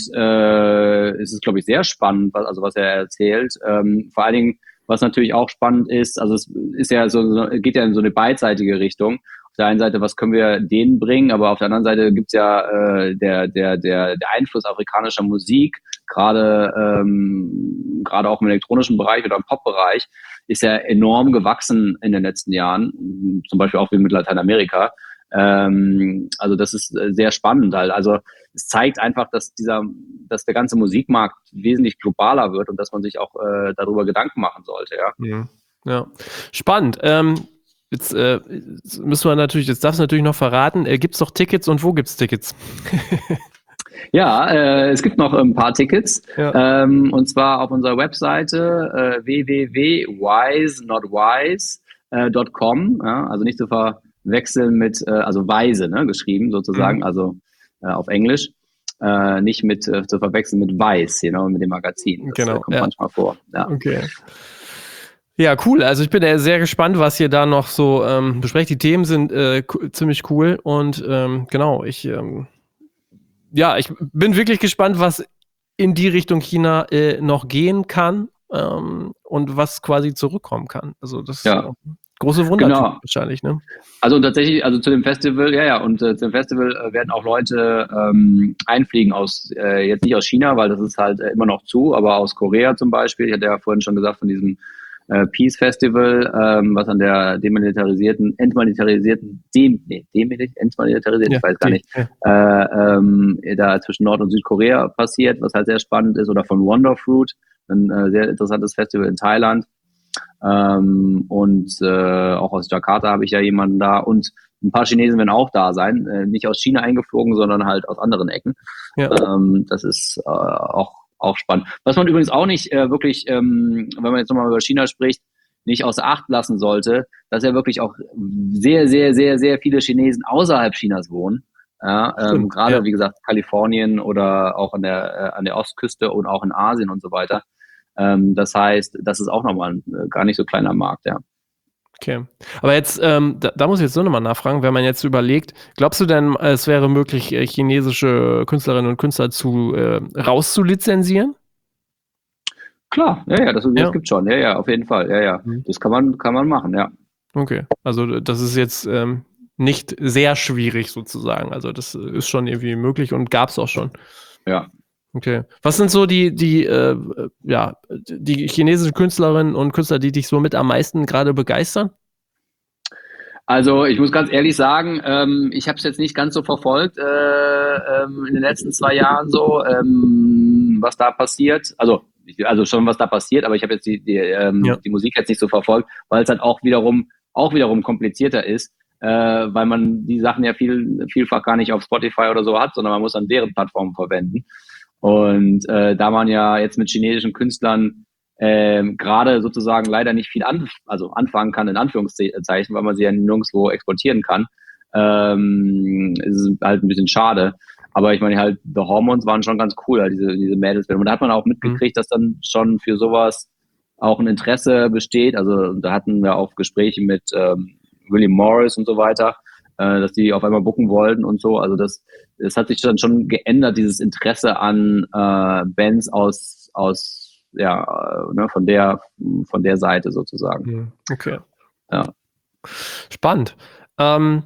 äh, es ist, glaube ich, sehr spannend, was, also was er erzählt. Ähm, vor allen Dingen, was natürlich auch spannend ist, also es ist ja so, geht ja in so eine beidseitige Richtung. Auf der einen Seite, was können wir denen bringen, aber auf der anderen Seite gibt's ja äh, der, der, der, der Einfluss afrikanischer Musik, gerade ähm, gerade auch im elektronischen Bereich oder im Pop-Bereich, ist ja enorm gewachsen in den letzten Jahren, zum Beispiel auch wie mit Lateinamerika. Ähm, also das ist sehr spannend halt. Also es zeigt einfach, dass dieser, dass der ganze Musikmarkt wesentlich globaler wird und dass man sich auch äh, darüber Gedanken machen sollte, ja. Ja, ja. Spannend. Ähm Jetzt äh, müssen wir natürlich, jetzt darfst du natürlich noch verraten, äh, gibt es noch Tickets und wo gibt es Tickets? Ja, äh, es gibt noch ein paar Tickets, ja. ähm, und zwar auf unserer Webseite äh, w w w punkt wise not wise punkt com, ja, also nicht zu verwechseln mit, äh, also weise, ne, geschrieben sozusagen, mhm. also äh, auf Englisch, äh, nicht mit äh, zu verwechseln mit Weiß, genau, mit dem Magazin. Das genau, äh, kommt ja. manchmal vor. Ja. Okay. Ja, cool. Also ich bin sehr gespannt, was ihr da noch so ähm, besprecht. Die Themen sind äh, ziemlich cool und ähm, genau, ich ähm, ja, ich bin wirklich gespannt, was in die Richtung China äh, noch gehen kann ähm, und was quasi zurückkommen kann. Also das ja. äh, große Wunder genau. wahrscheinlich, ne? Also tatsächlich, also zu dem Festival, ja, ja, und äh, zu dem Festival äh, werden auch Leute ähm, einfliegen aus, äh, jetzt nicht aus China, weil das ist halt äh, immer noch zu, aber aus Korea zum Beispiel. Ich hatte ja vorhin schon gesagt von diesem äh, Peace Festival, ähm, was an der demilitarisierten, entmilitarisierten, dem, nee, demilitarisierten, entmilitarisierten, ja, ich weiß gar nicht, ja. äh, ähm, da zwischen Nord- und Südkorea passiert, was halt sehr spannend ist, oder von Wonderfruit, ein äh, sehr interessantes Festival in Thailand. Ähm, und äh, auch aus Jakarta habe ich ja jemanden da, und ein paar Chinesen werden auch da sein, äh, nicht aus China eingeflogen, sondern halt aus anderen Ecken. Ja. Ähm, das ist äh, auch auch spannend. Was man übrigens auch nicht äh, wirklich, ähm, wenn man jetzt nochmal über China spricht, nicht außer Acht lassen sollte, dass ja wirklich auch sehr, sehr, sehr, sehr viele Chinesen außerhalb Chinas wohnen. Ja, ähm, gerade ja. wie gesagt Kalifornien oder auch an der äh, an der Ostküste und auch in Asien und so weiter. Ähm, das heißt, das ist auch nochmal ein äh, gar nicht so kleiner Markt, ja. Okay. Aber jetzt, ähm, da, da muss ich jetzt so nochmal nachfragen, wenn man jetzt überlegt, glaubst du denn, es wäre möglich, äh, chinesische Künstlerinnen und Künstler zu äh, rauszulizenzieren? Klar, ja, ja, das, das ja. gibt schon, ja, ja, auf jeden Fall, ja, ja. Mhm. Das kann man, kann man machen, ja. Okay, also das ist jetzt ähm, nicht sehr schwierig sozusagen, also das ist schon irgendwie möglich und gab es auch schon. Ja. Okay. Was sind so die, die, äh, ja, die chinesischen Künstlerinnen und Künstler, die dich so mit am meisten gerade begeistern? Also ich muss ganz ehrlich sagen, ähm, ich habe es jetzt nicht ganz so verfolgt äh, ähm, in den letzten zwei Jahren so, ähm, was da passiert. Also also schon, was da passiert, aber ich habe jetzt die, die, ähm, ja. die Musik jetzt nicht so verfolgt, weil es halt auch wiederum, auch wiederum komplizierter ist, äh, weil man die Sachen ja viel, vielfach gar nicht auf Spotify oder so hat, sondern man muss dann deren Plattformen verwenden. Und äh, da man ja jetzt mit chinesischen Künstlern ähm, gerade sozusagen leider nicht viel an, also anfangen kann, in Anführungszeichen, weil man sie ja nirgendwo exportieren kann, ähm, ist es halt ein bisschen schade. Aber ich meine halt, The Hormones waren schon ganz cool, halt, diese, diese Mädels. Und da hat man auch mitgekriegt, dass dann schon für sowas auch ein Interesse besteht. Also da hatten wir auch Gespräche mit ähm, William Morris und so weiter, äh, dass die auf einmal booken wollten und so. Also das, das hat sich dann schon geändert, dieses Interesse an äh, Bands aus, aus ja, äh, ne, von der, von der Seite sozusagen. Okay. Ja. Spannend. Ähm,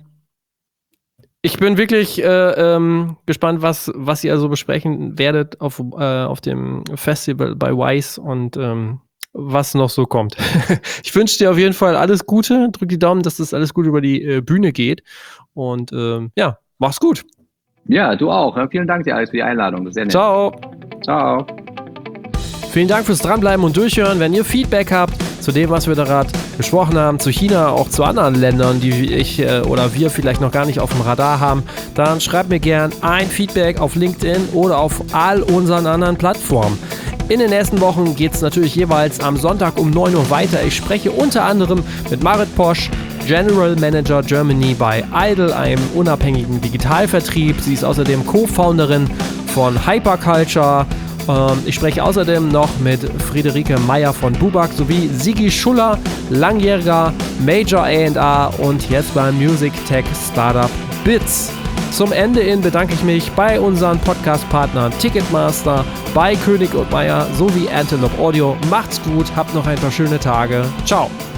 Ich bin wirklich äh, ähm, gespannt, was, was ihr also besprechen werdet auf, äh, auf dem Festival bei Wise und ähm, was noch so kommt. Ich wünsche dir auf jeden Fall alles Gute. Drück die Daumen, dass das alles gut über die äh, Bühne geht. Und ähm, ja, mach's gut. Ja, du auch. Vielen Dank dir, Alex, für die Einladung. Sehr nett. Ciao. Ciao. Vielen Dank fürs Dranbleiben und Durchhören. Wenn ihr Feedback habt zu dem, was wir da gerade gesprochen haben, zu China, auch zu anderen Ländern, die ich äh, oder wir vielleicht noch gar nicht auf dem Radar haben, dann schreibt mir gern ein Feedback auf LinkedIn oder auf all unseren anderen Plattformen. In den nächsten Wochen geht es natürlich jeweils am Sonntag um neun Uhr weiter. Ich spreche unter anderem mit Marit Posch, General Manager Germany bei Idol, einem unabhängigen Digitalvertrieb. Sie ist außerdem Co-Founderin von Hyperculture. Ich spreche außerdem noch mit Friederike Meyer von Bubak sowie Sigi Schuller, langjähriger Major A and R und jetzt beim Music Tech Startup Bits. Zum Ende hin bedanke ich mich bei unseren Podcast-Partnern Ticketmaster, bei König und Meyer sowie Antelope Audio. Macht's gut, habt noch ein paar schöne Tage. Ciao.